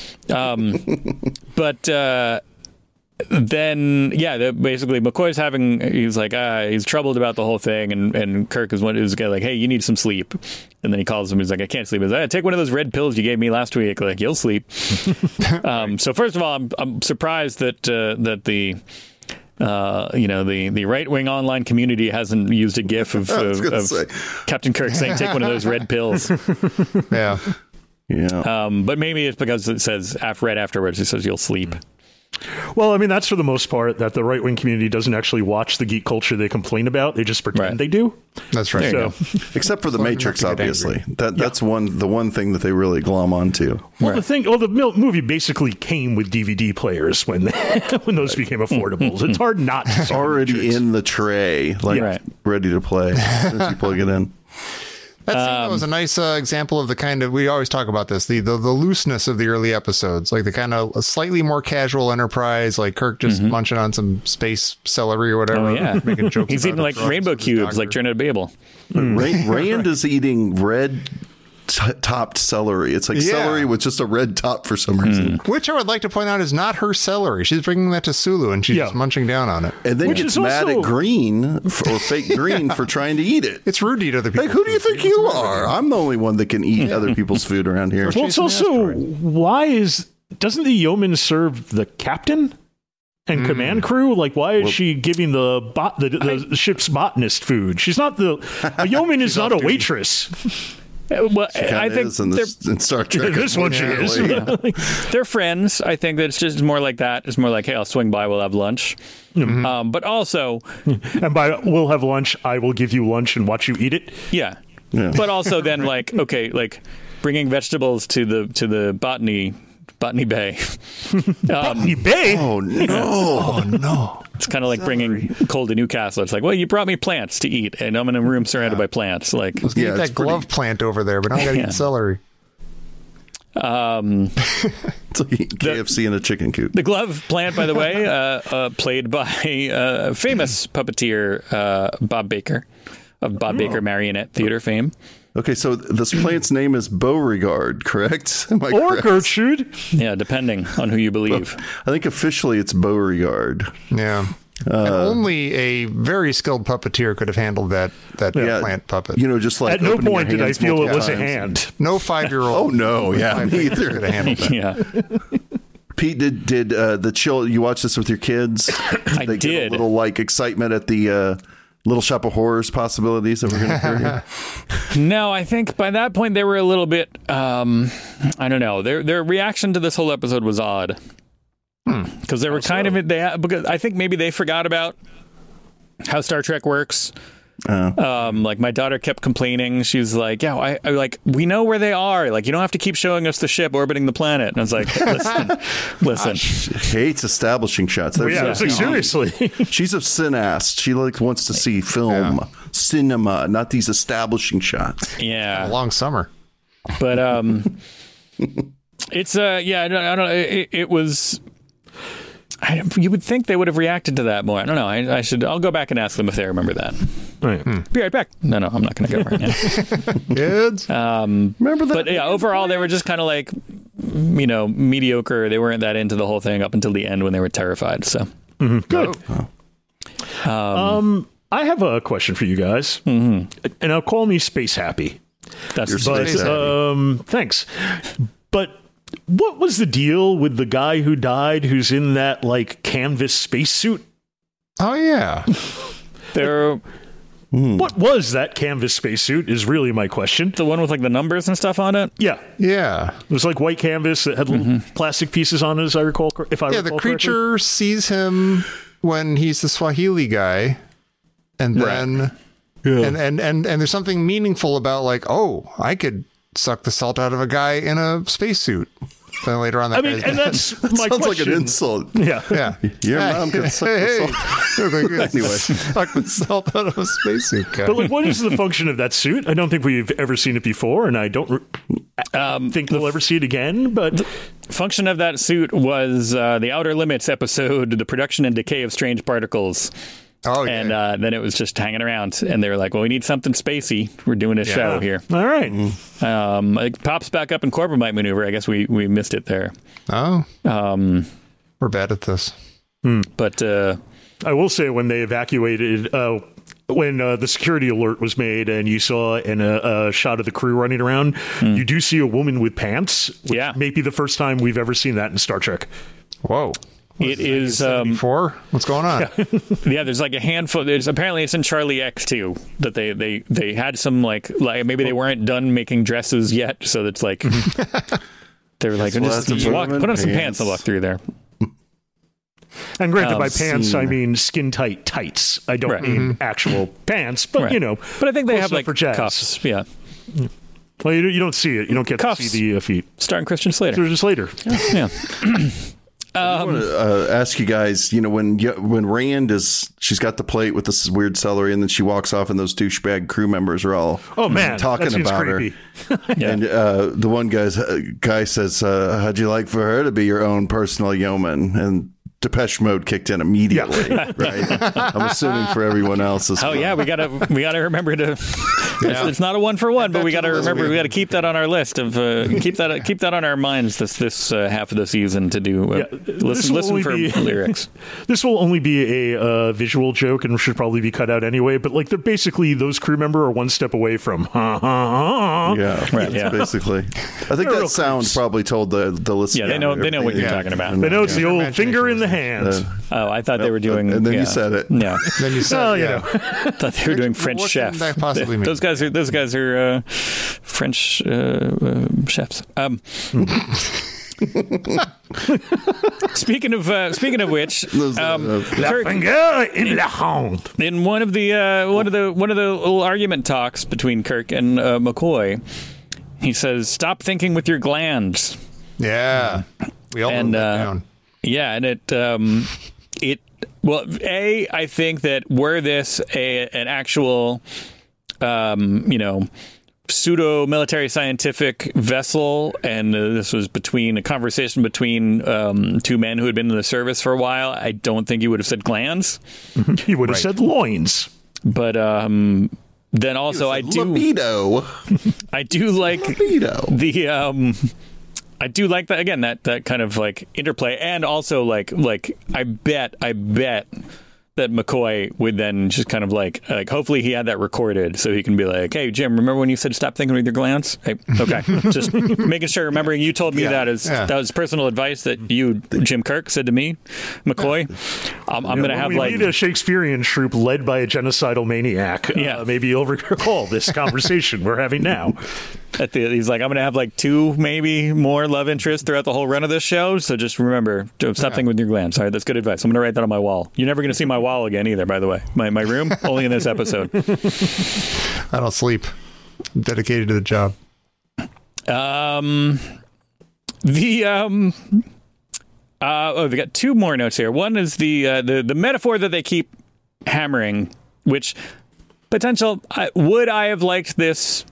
But then basically McCoy's he's troubled about the whole thing, and Kirk is like, hey, you need some sleep, and then he calls him. He's like, I can't sleep. He's like, take one of those red pills you gave me last week. Like, you'll sleep. So first of all, I'm surprised that the right-wing online community hasn't used a GIF of Captain Kirk saying, take one of those red pills. Yeah. But maybe it's because it says right afterwards, it says you'll sleep. Well, I mean, that's for the most part that the right-wing community doesn't actually watch the geek culture they complain about. They just pretend they do. That's right. So, except for the Matrix, obviously. That's the one thing that they really glom onto. Well, the movie basically came with DVD players when those became affordables. It's hard not to. It's already in the tray, ready to play as you plug it in. That was a nice example of the kind of, we always talk about this, the looseness of the early episodes, like the kind of a slightly more casual Enterprise, like Kirk just munching on some space celery or whatever. Oh, yeah. Making jokes. He's eating like rainbow cubes, like Trinidad Babel. Rand is eating red topped celery. It's like celery with just a red top for some reason. Which I would like to point out is not her celery. She's bringing that to Sulu and she's just munching down on it. And then gets mad at Green or fake Green for trying to eat it. It's rude to eat other people's food. Like, who do you think you are? I'm the only one that can eat other people's food around here. Well, so why doesn't the yeoman serve the captain and command crew? Like, why is she giving the ship's botanist food? She's not a yeoman is not a waitress. Well, I think in Star Trek. This one she is. They're friends. I think that it's just more like that. It's more like, hey, I'll swing by. We'll have lunch. But also, and by we'll have lunch, I will give you lunch and watch you eat it. Yeah. But also then, like, okay, like bringing vegetables to the botany Botany Bay. Botany Bay? Oh, no. Oh, no. It's kind of like bringing coal to Newcastle. It's like, well, you brought me plants to eat, and I'm in a room surrounded by plants. Like, Let's get Yeah, that it's pretty- glove plant over there, but now I gotta Yeah. eat celery. It's like KFC in a chicken coop. the glove plant, by the way, played by famous puppeteer Bob Baker of Bob Baker Marionette Theater fame. Okay, so this plant's name is Beauregard, correct? Am I Or correct? Gertrude? Yeah, depending on who you believe. I think officially it's Beauregard. Yeah. And only a very skilled puppeteer could have handled that Yeah. plant puppet. You know, just like At no opening your point did I hands feel it multiple was a times. hand. No 5-year-old. Oh, no. Yeah, me either. Could have handled that. Yeah. Pete, did the chill? You watch this with your kids? I They get did. a little like excitement at the Little Shop of Horrors possibilities that we're going to hear here. No, I think by that point they were a little bit. I don't know. Their reaction to this whole episode was odd because they were kind of because I think maybe they forgot about how Star Trek works. Like my daughter kept complaining. She's like, "Yeah, I like we know where they are. Like you don't have to keep showing us the ship orbiting the planet." And I was like, "Listen, She hates establishing shots. Yeah, I was like, seriously. She's a cineast. She like wants to see film, cinema, not these establishing shots. A yeah." long summer. But it's yeah, I don't know. It was. You would think they would have reacted to that more. I don't know. I'll go back and ask them if they remember that. Right. Be right back. No, I'm not going to go right now. Kids. Remember that? But yeah, overall, they were just kind of like, mediocre. They weren't that into the whole thing up until the end when they were terrified. So Good. I have a question for you guys. And now call me space happy. that's You're But space happy. thanks. But what was the deal with the guy who died who's in that like canvas spacesuit? Oh, yeah. they're What was that canvas spacesuit is really my question. the one with like the numbers and stuff on it. Yeah. Yeah. It was like white canvas that had little plastic pieces on it, as I recall. If I Yeah, recall the creature sees him when he's the Swahili guy. And then... And there's something meaningful about like, oh, I could suck the salt out of a guy in a spacesuit. Then later on, that I mean, guy's and dead. that's my Sounds like question. an insult. Yeah. Yeah. Your mom could suck the salt. Anyway, suck the salt out of a spacesuit guy. But like, what is the function of that suit? I don't think we've ever seen it before, and I don't think we'll ever see it again. But Function of that suit was the Outer Limits episode, the production and decay of strange particles. Oh, yeah. And then it was just hanging around, and they were like, "Well, we need something spacey. We're doing a show here." all right. It pops back up in Corbomite Maneuver. I guess we missed it there, Oh. We're bad at this. but I will say when they evacuated, when the security alert was made, and you saw in a shot of the crew running around, you do see a woman with pants. Which Yeah. may be the first time we've ever seen that in Star Trek. Whoa. it is. 74? What's going on? Yeah, there's like a handful. There's apparently it's in Charlie X too that they had some like maybe they weren't done making dresses yet, so it's like they were like We'll have to put on some pants. pants and walk through there. And granted, by pants, scene. I mean skin tight tights. I don't Right. mean actual pants, but Right. But I think they close have enough like for jazz. cuffs. Yeah, Well, you don't see it. You don't get Cuffs. to see the feet. starring Christian Slater. They're just later. Yeah. I want to ask you guys, when Rand she's got the plate with this weird celery, and then she walks off, and those douchebag crew members are all Oh man, talking that seems about creepy. her. And the one guy says, "How'd you like for her to be your own personal yeoman?" And Depeche Mode kicked in immediately, right? I'm assuming for everyone else as Oh well. yeah, we gotta remember to. It's not a 1-for-1, but we gotta remember. We gotta keep that on our list of keep that on our minds this half of the season to do. Listen for lyrics. This will only be a visual joke and should probably be cut out anyway. But like, they're basically those crew member are one step away from. Yeah, Right, that's yeah. basically. I think They're real that sound creeps. probably told the listener. Yeah, they know what you're talking about. They know it's the Your old imagination finger in the was- hands. Oh, I thought they were doing. and then yeah. you said it. Yeah, Then you said, Well, you yeah. know. I thought they were doing French What chef. can that possibly mean? Those guys are French chefs. Speaking of which, Kirk, Finger in the hand. in one of the little argument talks between Kirk and McCoy, he says, "Stop thinking with your glands." Yeah. We all wrote that down. Yeah, and I think that were this an actual, pseudo military scientific vessel, and this was a conversation between two men who had been in the service for a while, I don't think he would have said glands. He would have said loins. But then also I do libido. I do like libido. I do like that, again, that kind of like interplay, and also like I bet that McCoy would then just kind of like hopefully he had that recorded so he can be like, hey, Jim, remember when you said stop thinking with your glands? Hey, okay. Just making sure, remembering you told me that was personal advice that you, Jim Kirk, said to me, McCoy. I'm going to have we need a Shakespearean troupe led by a genocidal maniac. Maybe you'll recall this conversation we're having now. He's like, I'm going to have like 2 maybe more love interests throughout the whole run of this show. So just remember, stop thinking with your glands. All right, that's good advice. I'm going to write that on my wall. You're never going to see my wall again either, by the way. My room, only in this episode. I don't sleep. I'm dedicated to the job. We got 2 more notes here. One is the metaphor that they keep hammering, which potential, would I have liked this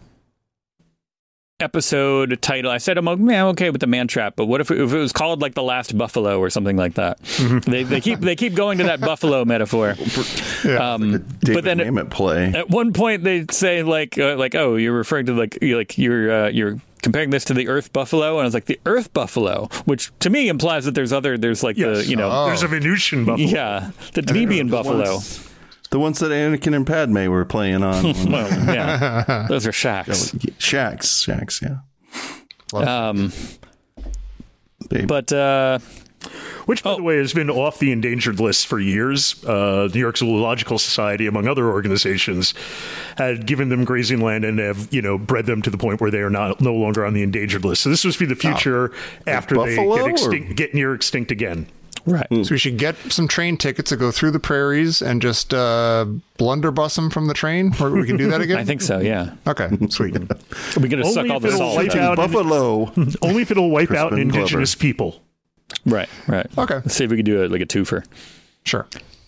episode title? I said I'm okay with the man trap, but what if it was called like The Last Buffalo or something like that? Mm-hmm. They keep going to that buffalo metaphor. But then Mamet play. At one point they say like oh, you're referring to you're comparing this to the Earth buffalo, and I was like, the Earth buffalo, which to me implies that there's there's a Venusian buffalo. Yeah, the Nemean buffalo. The ones that Anakin and Padme were playing on. Well, yeah. Those are shacks. Shacks, yeah. Which, by the way, has been off the endangered list for years. New York Zoological Society, among other organizations, had given them grazing land and have, bred them to the point where they are no longer on the endangered list. So this must be the future after they get near extinct again. Right. So we should get some train tickets to go through the prairies and just blunderbuss them from the train. Or we can do that again? I think so, yeah. Okay, sweet. We're going to suck all the salt. Buffalo. Only if it'll wipe out indigenous people. Right. Okay. Let's see if we can do a twofer. Sure.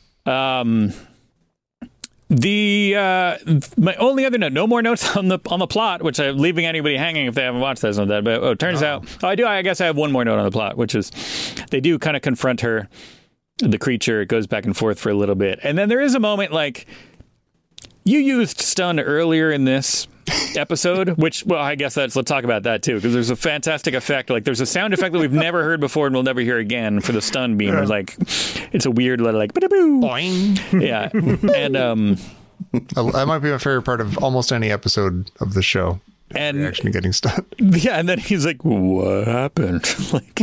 My only other note, no more notes on the plot, which I'm leaving anybody hanging if they haven't watched this on that. But it turns out, I guess I have one more note on the plot, which is they do kind of confront her, the creature. It goes back and forth for a little bit, and then there is a moment like you used stun earlier in this episode, which, well, I guess let's talk about that too, because there's a fantastic effect. Like there's a sound effect that we've never heard before and we'll never hear again for the stun beam. It's like, it's a weird little like boing. Yeah. And that might be my favorite part of almost any episode of the show. And actually getting stunned. Yeah, and then he's like, what happened? Like,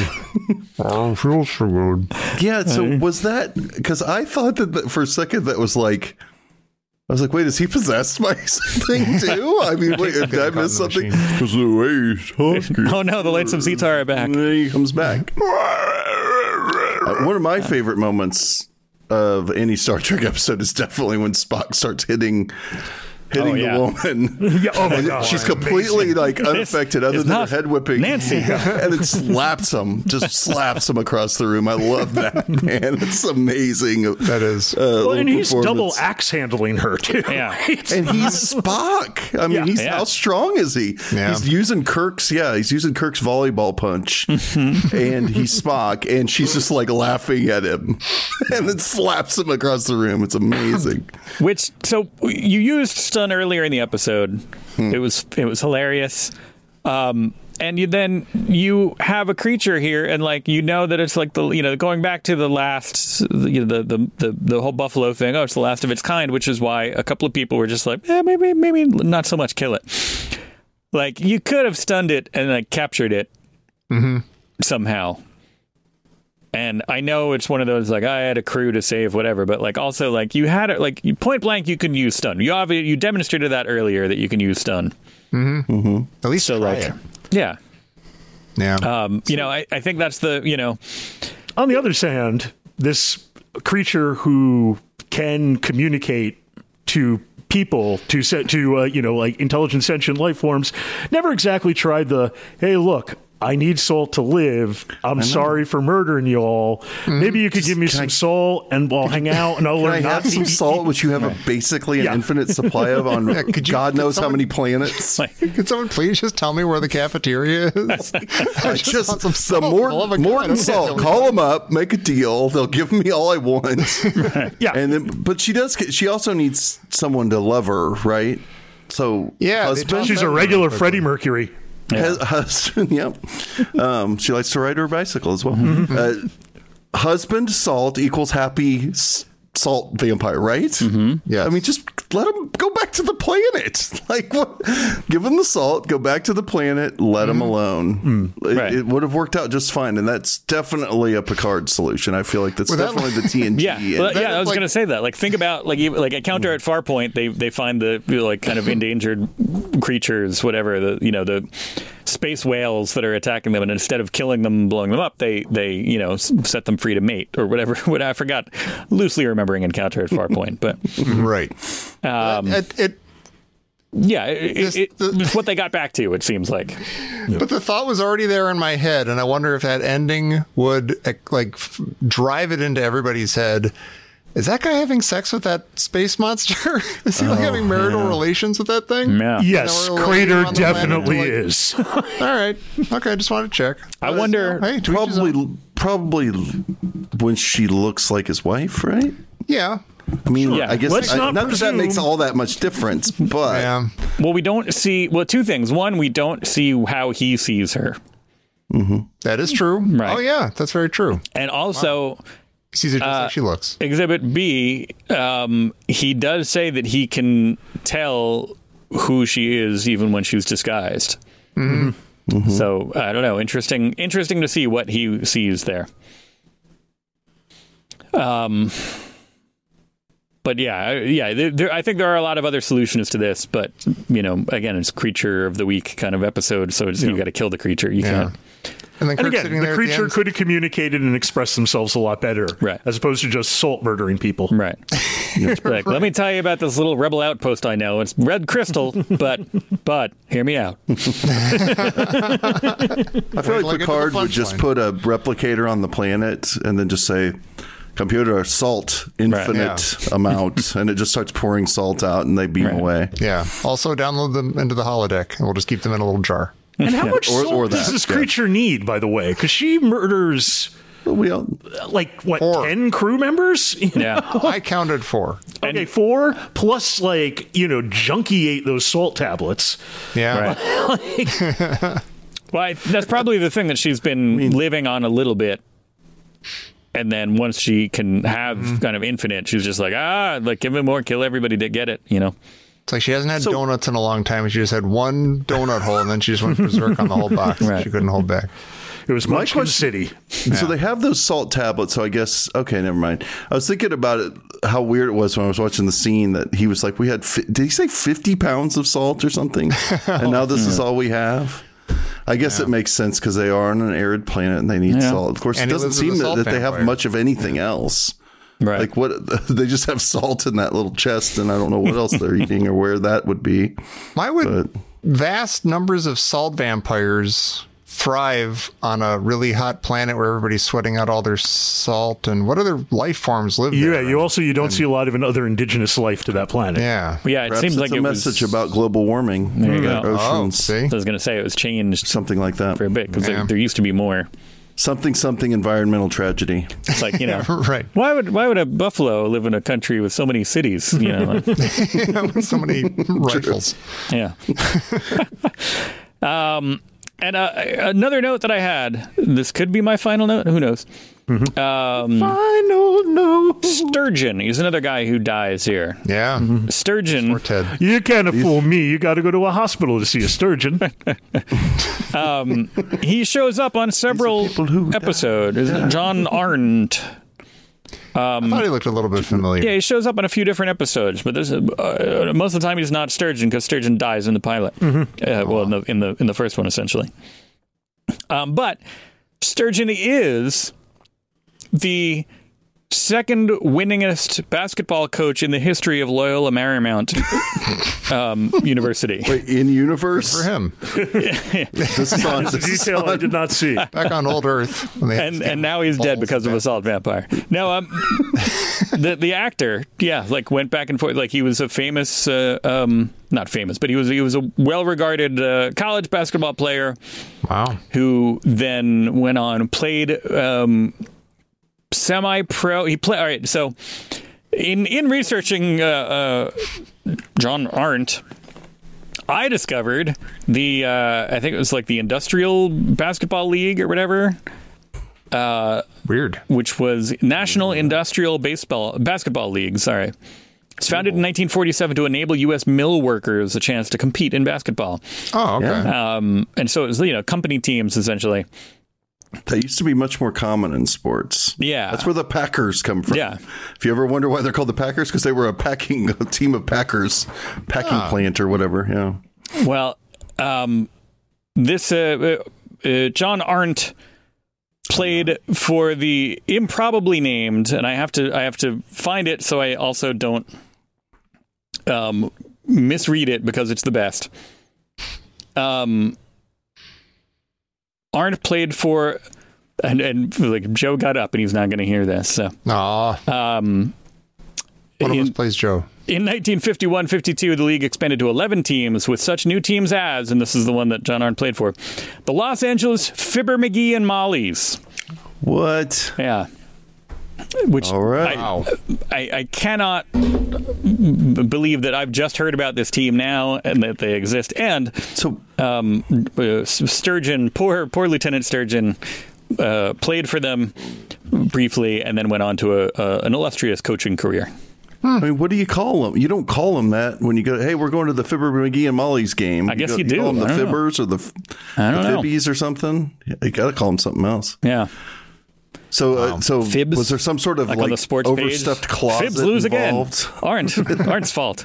I feel so good. Yeah, so was that because I thought that for a second that was like, I was like, wait, is he possessed by something too? I mean, wait, did I miss something? Because the way he's talking. Oh no, the Lonesome Zeetar are back. And then he comes back. One of my favorite moments of any Star Trek episode is definitely when Spock starts hitting the woman. Yeah, oh my God. She's completely unaffected other than her head whipping. Nancy. And it slaps him across the room. I love that, man. It's amazing. That is. And he's double axe handling her too. Yeah. And he's Spock. I mean, how strong is he? Yeah. He's using Kirk's volleyball punch. And he's Spock, and she's just like laughing at him and then slaps him across the room. It's amazing. So you used stun earlier in the episode. It was hilarious. And you have a creature here, and that it's like going back to the last the whole buffalo thing. Oh, it's the last of its kind, which is why a couple of people were just like, maybe not so much kill it. Like you could have stunned it and captured it somehow. And I know it's one of those I had a crew to save whatever, but also you had it you point blank you can use stun. You demonstrated that earlier that you can use stun. At least try it. Yeah. Yeah. I think that's the On the other hand, this creature who can communicate to people, to intelligent sentient life forms, never exactly tried the, hey, look, I need salt to live. I'm sorry for murdering you all. Maybe you could give me some salt and we'll hang out and I'll learn not to eat. Some salt, which you have basically an infinite supply of on God knows how many planets. Could someone please just tell me where the cafeteria is? I just want some salt. Morton Salt. Call them up, make a deal. They'll give me all I want. Yeah. And then, but she also needs someone to love her, right? So she's a regular Freddie Mercury. Husband, yep. She likes to ride her bicycle as well. Husband salt equals happy salt vampire, right? Yeah. I mean, just let him go back to the planet. Like, what? Give him the salt, go back to the planet, let him alone. It would have worked out just fine, and that's definitely a Picard solution. I feel like that's definitely the TNG. I was going to say that. Like, think about like at Counter at Farpoint, they find the kind of endangered creatures, whatever the space whales that are attacking them, and instead of killing them, blowing them up, they set them free to mate or whatever. What I forgot, loosely remembering Encounter at Farpoint, but right. It's what they got back to. It seems like, but the thought was already there in my head, and I wonder if that ending would drive it into everybody's head. Is that guy having sex with that space monster? Is he having marital relations with that thing? Yeah. Yes, Crater definitely is. All right. Okay, I just wanted to check. I wonder. Probably when she looks like his wife, right? Yeah. I mean, I guess not that that makes all that much difference, but well, we don't see. Well, two things. One, we don't see how he sees her. That is true. Right. Oh yeah, that's very true. And also. He sees her just like she looks. Exhibit B, he does say that he can tell who she is even when she's disguised. So I don't know. Interesting to see what he sees there. But I think there are a lot of other solutions to this. But again, it's Creature of the Week kind of episode, so you got to kill the creature. You can't. And again, the creature could have communicated and expressed themselves a lot better, as opposed to just salt murdering people. Right. Like, let me tell you about this little rebel outpost I know. It's Red Crystal, but hear me out. I feel like Picard would just put a replicator on the planet and then just say, computer, salt, infinite amount, and it just starts pouring salt out and they beam away. Yeah. Also download them into the holodeck and we'll just keep them in a little jar. And how much salt does this creature need, by the way? Because she murders, 10 crew members? I counted 4. Okay, 4 plus, Junkie ate those salt tablets. Yeah. Well, that's probably the thing that she's been living on a little bit. And then once she can have kind of infinite, she's just give me more, kill everybody to get it, It's like she hasn't had donuts in a long time. She just had one donut hole, and then she just went berserk on the whole box. She couldn't hold back. It was Munchkin City. So they have those salt tablets. So I guess, okay, never mind. I was thinking about it, how weird it was when I was watching the scene that he was like, we had, did he say 50 pounds of salt or something? And now this is all we have? I guess it makes sense because they are on an arid planet and they need salt. Of course, it doesn't seem that they have much of anything else. Right. Like what they just have salt in that little chest, and I don't know what else they're eating or where that would be. Why would vast numbers of salt vampires thrive on a really hot planet where everybody's sweating out all their salt? And what other life forms live there? You don't see a lot of another indigenous life to that planet. Yeah, it perhaps seems like a message about global warming. There you go. Oceans. See? I was going to say it was changed something like that for a bit because there used to be more. Something environmental tragedy. It's like, right. Why would a buffalo live in a country with so many cities? With so many rifles. Yeah. And another note that I had. This could be my final note. Who knows? Final note. Sturgeon. He's another guy who dies here. Yeah. Sturgeon. Or Ted. You can't fool me. You got to go to a hospital to see a sturgeon. He shows up on several episodes. John Arndt. I thought he looked a little bit familiar. Yeah, he shows up on a few different episodes, but most of the time he's not Sturgeon because Sturgeon dies in the pilot. Well, in the first one essentially. But Sturgeon is the second winningest basketball coach in the history of Loyola Marymount University. Wait, in universe? For him. This is on, That's a detail I did not see. Back on old Earth. And now he's dead because of Assault Vampire. No, the actor, like went back and forth. Like he was a famous, not famous, but he was a well-regarded college basketball player. Wow. Who then went on and played semi-pro. He played. All right, so in researching John Arndt, I discovered the I think it was like the Industrial Basketball League or whatever. Weird. Which was National Industrial Basketball League. Sorry. It's founded in 1947 to enable U.S. mill workers a chance to compete in basketball. Oh, okay. Yeah. And so it was, company teams, essentially. That used to be much more common in sports. Yeah. That's where the Packers come from. Yeah. If you ever wonder why they're called the Packers, because they were a team of Packers, packing plant or whatever. Yeah. Well, this John Arndt played for the improbably named, and I have to find it so I also don't misread it because it's the best. Arndt played for, and like Joe got up and he's not going to hear this. So, one of us plays Joe. In 1951-52, the league expanded to 11 teams with such new teams as, and this is the one that John Arndt played for, the Los Angeles Fibber McGee and Mollies. What? Yeah. Which all right. I cannot believe that I've just heard about this team now and that they exist. And so Sturgeon, poor Lieutenant Sturgeon, played for them briefly and then went on to an illustrious coaching career. I mean, what do you call them? You don't call them that when you go, hey, we're going to the Fibber McGee and Molly's game. I guess you do. You call them the Fibbers or the Fibbies or something? You got to call them something else. Yeah. So, Fibs, was there some sort of like on the sports overstuffed page, closet Fibs lose involved? Again. Arndt's fault.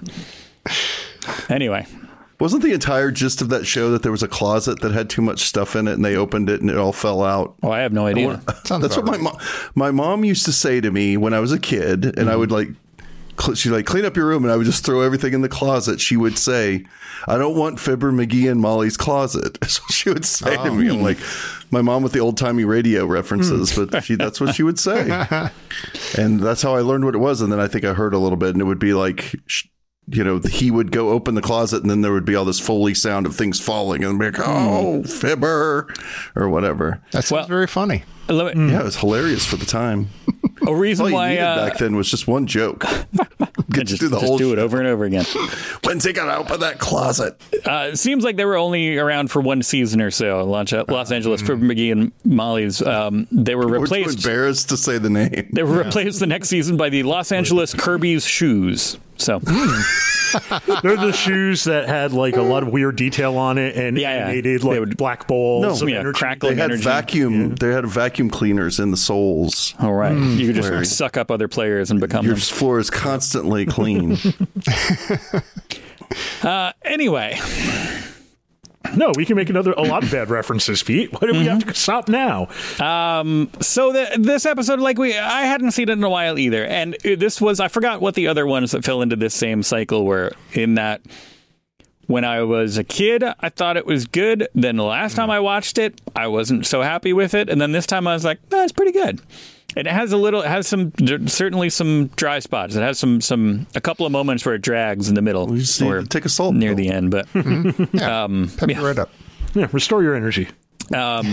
Anyway. Wasn't the entire gist of that show that there was a closet that had too much stuff in it and they opened it and it all fell out? Oh, I have no idea. That's what my mom used to say to me when I was a kid, and I would she'd like, clean up your room, and I would just throw everything in the closet. She would say, I don't want Fibber McGee and Molly's closet. So she would say to me, I'm like, my mom with the old timey radio references, but that's what she would say. And that's how I learned what it was. And then I think I heard a little bit, and it would be like, he would go open the closet and then there would be all this Foley sound of things falling and be like, oh, Fibber or whatever. That sounds very funny. Yeah, it was hilarious for the time. A reason why back then was just one joke. Just do it over and over again. When's he gonna open that closet? It seems like they were only around for one season or so. Los Angeles Fibber McGee and Molly's. They were replaced. We're too embarrassed to say the name. They were replaced the next season by the Los Angeles Kirby's Shoes. So they're the shoes that had like a lot of weird detail on it, and they did like black balls. Crackling they had energy. vacuum. They had vacuum cleaners in the soles. All right, you could just suck up other players and become your floor is constantly clean. Anyway. No, we can make a lot of bad references, Pete. Why do we have to stop now? So this episode, I hadn't seen it in a while either. And this was, I forgot what the other ones that fell into this same cycle were, in that when I was a kid, I thought it was good. Then the last time I watched it, I wasn't so happy with it. And then this time I was like, no, it's pretty good. And it has certainly some dry spots. It has a couple of moments where it drags in the middle. You just need to take a salt near the end, but pep it right up. Yeah, restore your energy. But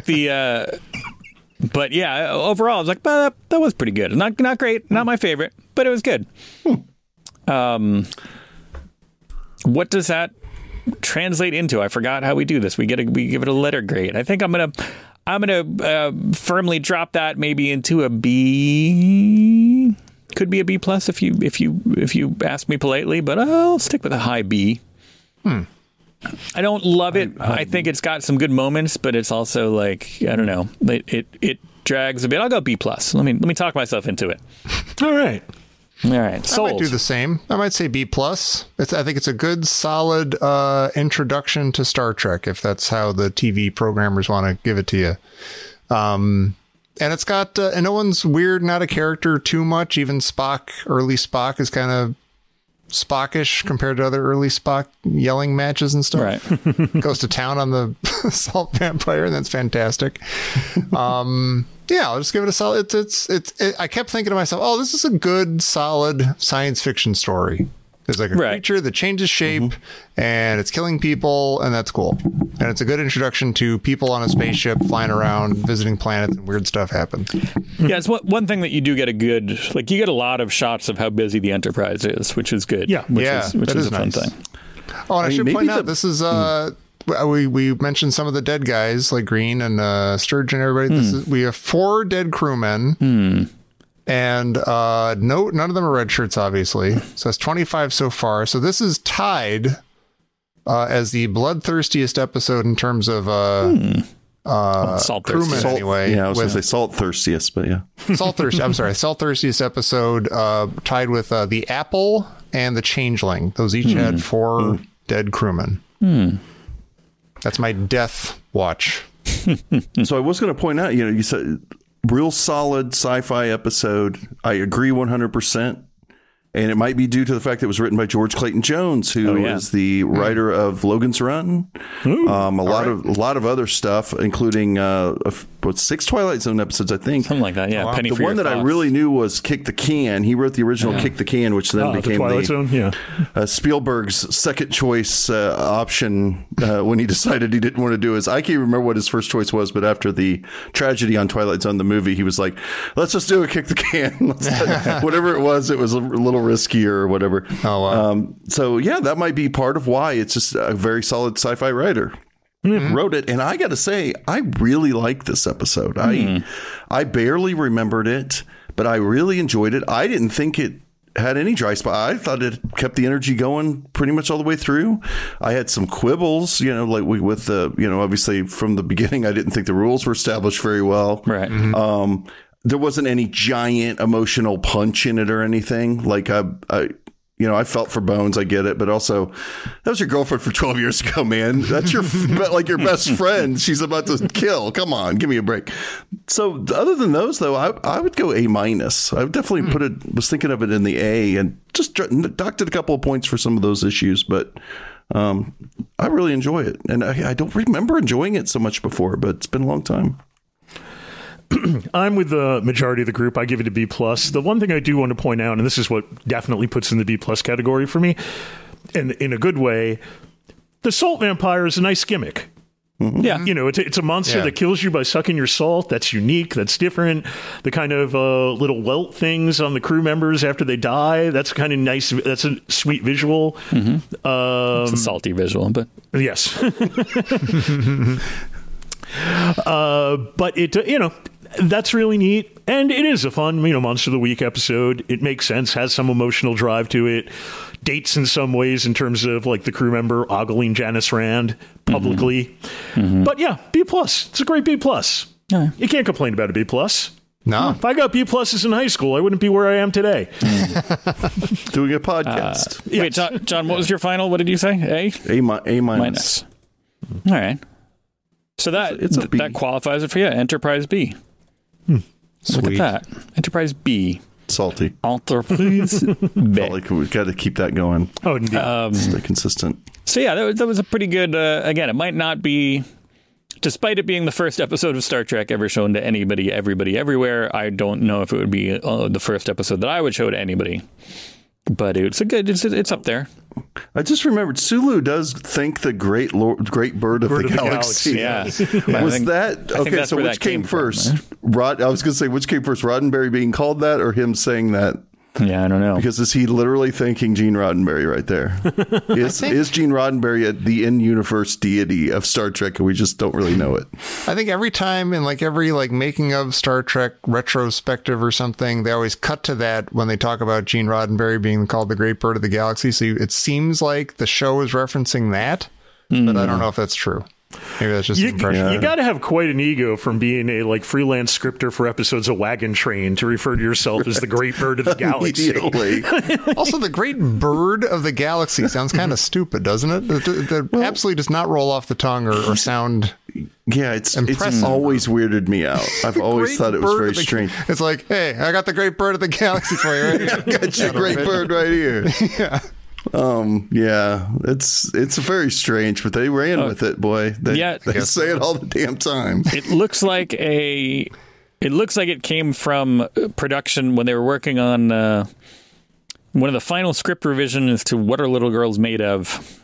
overall, I was like, that was pretty good. Not great, not my favorite, but it was good. What does that translate into? I forgot how we do this. We give it a letter grade. I think I'm gonna firmly drop that maybe into a B. Could be a B plus if you ask me politely, but I'll stick with a high B. I don't love it. I think it's got some good moments, but it's also like, I don't know. It drags a bit. I'll go B plus. Let me talk myself into it. All right. Sold. I might do the same. I might say B plus. I think it's a good, solid introduction to Star Trek, if that's how the TV programmers want to give it to you. And it's got, and no one's weird, not a character too much. Even Spock, early Spock is kind of Spockish compared to other early Spock yelling matches and stuff. Right. Goes to town on the salt vampire, and that's fantastic. Yeah, I'll just give it a solid. I kept thinking to myself, oh, this is a good, solid science fiction story. There's like a creature that changes shape and it's killing people, and that's cool. And it's a good introduction to people on a spaceship flying around, visiting planets, and weird stuff happens. Yeah, it's one thing that you do get you get a lot of shots of how busy the Enterprise is, which is good. Yeah, which is a fun thing. Oh, and I should point out, this is we mentioned some of the dead guys like Green and Sturgeon. Everybody, we have 4 dead crewmen. And none of them are red shirts, obviously. So that's 25 so far. So this is tied as the bloodthirstiest episode in terms of salt crewmen anyway. Yeah, I was going to say salt thirstiest, but yeah. Salt thirstiest episode tied with the Apple and the Changeling. Those each had 4 dead crewmen. That's my death watch. So I was going to point out, you said real solid sci-fi episode. I agree 100%. And it might be due to the fact that it was written by George Clayton Jones, who is the writer of Logan's Run, a lot of other stuff, including 6 Twilight Zone episodes, I think. Something like that, yeah. Wow. The one that I really knew was Kick the Can. He wrote the original Kick the Can, which then became the Twilight Zone, Spielberg's second choice option when he decided he didn't want to do his. I can't remember what his first choice was, but after the tragedy on Twilight Zone, the movie, he was like, let's just do a Kick the Can. Whatever it was a little riskier or whatever. Oh, wow. So yeah, that might be part of why it's just a very solid sci-fi writer wrote it. And I got to say, I really liked this episode. I barely remembered it, but I really enjoyed it. I didn't think it had any dry spot. I thought it kept the energy going pretty much all the way through. I had some quibbles, like with the, obviously from the beginning, I didn't think the rules were established very well. Right. There wasn't any giant emotional punch in it or anything. Like I felt for Bones. I get it. But also, that was your girlfriend for 12 years ago, man. That's your best friend. She's about to kill. Come on, give me a break. So other than those, though, I would go A-. I would definitely was thinking of it in the A and just docked it a couple of points for some of those issues. But I really enjoy it. And I don't remember enjoying it so much before, but it's been a long time. I'm with the majority of the group. I give it a B+. The one thing I do want to point out, and this is what definitely puts in the B+ category for me, and in a good way, the salt vampire is a nice gimmick. Yeah. It's a monster that kills you by sucking your salt. That's unique. That's different. The kind of little welt things on the crew members after they die. That's kind of nice. That's a sweet visual. It's a salty visual, but yes. But it, that's really neat. And it is a fun, Monster of the Week episode. It makes sense, has some emotional drive to it. Dates in some ways in terms of like the crew member ogling Janice Rand publicly. But yeah, B+. It's a great B+. Yeah. You can't complain about a B+. No. If I got B+s in high school, I wouldn't be where I am today. Doing a podcast. Wait, John, what was your final? What did you say? A? A-. Minus. All right. So that qualifies it for you. Enterprise B. Sweet. Look at that. Enterprise B. Salty. Enterprise B. We've got to keep that going. Oh, indeed. Stay consistent. So yeah, that was a pretty good, again, it might not be, despite it being the first episode of Star Trek ever shown to anybody, everybody, everywhere, I don't know if it would be the first episode that I would show to anybody. But it's up there. I just remembered Sulu does think the great bird of the galaxy. Yeah. Was that okay? So which came first? I was going to say, which came first? Roddenberry being called that, or him saying that? Yeah, I don't know. Because is he literally thanking Gene Roddenberry right there? Is Gene Roddenberry the in-universe deity of Star Trek, and we just don't really know it? I think every time in every making of Star Trek retrospective or something, they always cut to that when they talk about Gene Roddenberry being called the Great Bird of the Galaxy. So it seems like the show is referencing that, but I don't know if that's true. Maybe that's just an impression. You got to have quite an ego from being a like freelance scripter for episodes of Wagon Train to refer to yourself as the Great Bird of the Galaxy. Also, the Great Bird of the Galaxy sounds kind of stupid, doesn't it? It absolutely does not roll off the tongue or sound. Yeah, it's always weirded me out. I've always thought it was very strange. It's like, hey, I got the Great Bird of the Galaxy for you right here. I got your great bird right here. Yeah. Yeah, it's very strange, but they ran with it, boy. They say it all the damn time. It looks like it came from production when they were working on one of the final script revisions to What Are Little Girls Made Of?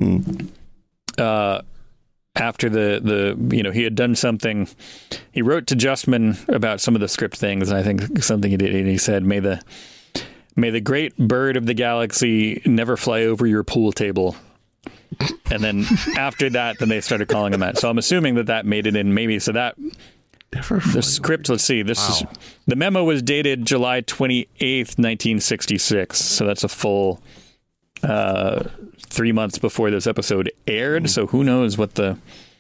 After the he had done something, he wrote to Justman about some of the script things, and I think something he did, and he said, May the great bird of the galaxy never fly over your pool table. And then after that, then they started calling him that. So I'm assuming that made it in maybe. So that the script, let's see, the memo was dated July 28th, 1966. So that's a full 3 months before this episode aired. So who knows what the...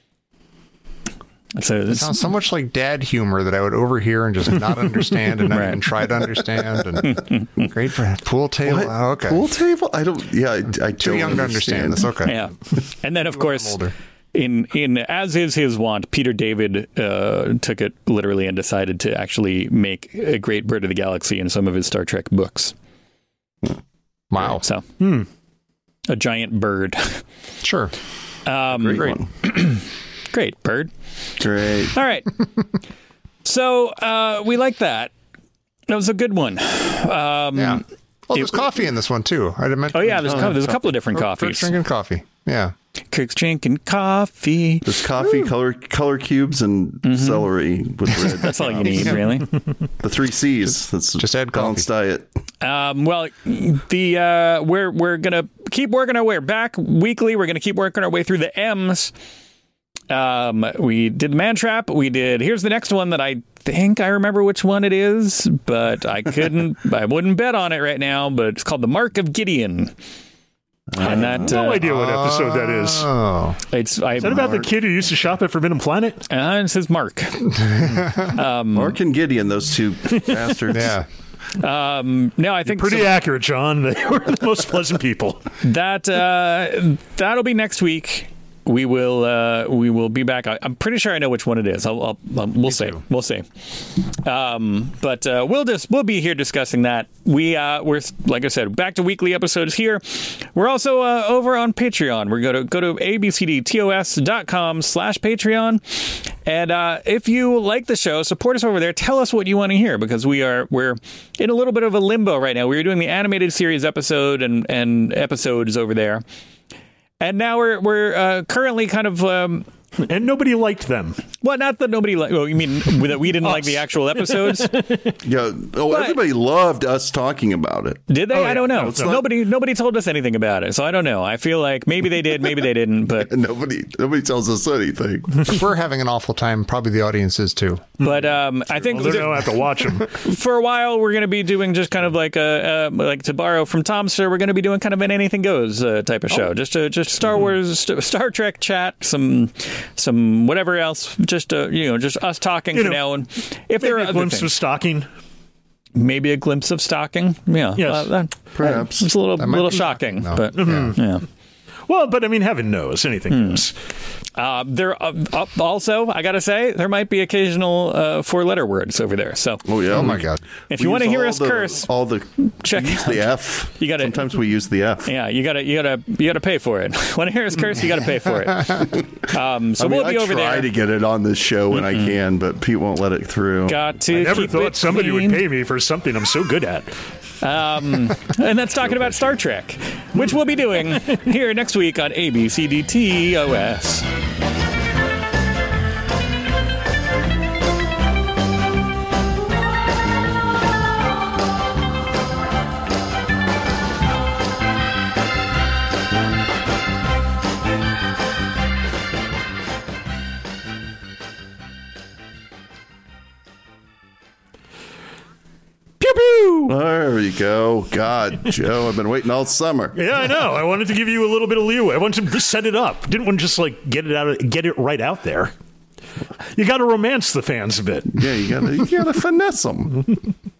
So it sounds so much like dad humor that I would overhear and just not understand and not even try to understand. And great for pool table. Oh, okay. Pool table? I don't. Yeah, I too young to understand this. Okay. Yeah, and then of course, in as is his wont, Peter David took it literally and decided to actually make a Great Bird of the Galaxy in some of his Star Trek books. Wow. So a giant bird. Sure. Great one. Great bird. Great. All right. So we like that. That was a good one. Yeah. Well, there's coffee in this one too. I didn't mention. Oh yeah, there's a couple of different coffees. Kirk's drinking coffee. Yeah. Kirk's drinking coffee. There's coffee, color cubes, and celery with red. That's all you need, really. The 3 C's. That's just add balanced diet. Well, we're gonna keep working our way back weekly. We're gonna keep working our way through the M's. We did the Man Trap. We did. Here's the next one that I think I remember which one it is, but I wouldn't bet on it right now. But it's called the Mark of Gideon. And that no idea what episode that is. Oh, is that about the kid who used to shop at Forbidden Planet? It says Mark. Mark and Gideon, those two bastards. Yeah. No, I think you're pretty accurate, John. They were the most pleasant people. That'll be next week. We will be back. I'm pretty sure I know which one it is. We'll see. But we'll be here discussing that. We're like I said, back to weekly episodes here. We're also over on Patreon. We're go to abcdtos.com/Patreon. And if you like the show, support us over there. Tell us what you want to hear, because we're in a little bit of a limbo right now. We're doing the animated series episode and episodes over there. And now we're currently kind of... and nobody liked them. Well, not that nobody liked... Oh, you mean that we didn't like the actual episodes? Yeah. Oh, but everybody loved us talking about it. Did they? I don't know. No, nobody told us anything about it, so I don't know. I feel like maybe they did, maybe they didn't, but... Nobody tells us anything. If we're having an awful time, probably the audience is too. But I think... Well, they don't have to watch them. For a while, we're going to be doing just kind of like like to borrow from Tom's show, we're going to be doing kind of an anything goes type of show. Just Star Wars, Star Trek chat, some whatever else, just us talking for now. And if there are a glimpse of stocking, maybe a glimpse of stocking, yeah, yes, perhaps it's a little shocking, but yeah. Well, but I mean, heaven knows, anything goes. Also, I gotta say, there might be occasional 4-letter words over there. So, oh my god! If you want to hear us curse, check use the F. Sometimes we use the F. Yeah, you gotta pay for it. Want to hear us curse? You gotta pay for it. So we'll be over there. I try to get it on this show when I can, but Pete won't let it through. Got to. I never thought somebody would pay me for something I'm so good at. And that's talking about Star Trek, which we'll be doing here next week on ABCDTOS. Pew pew! There you go. God, Joe, I've been waiting all summer. Yeah, I know. I wanted to give you a little bit of leeway. I wanted to set it up. Didn't want to just like get it right out there. You got to romance the fans a bit. Yeah, you got to finesse them.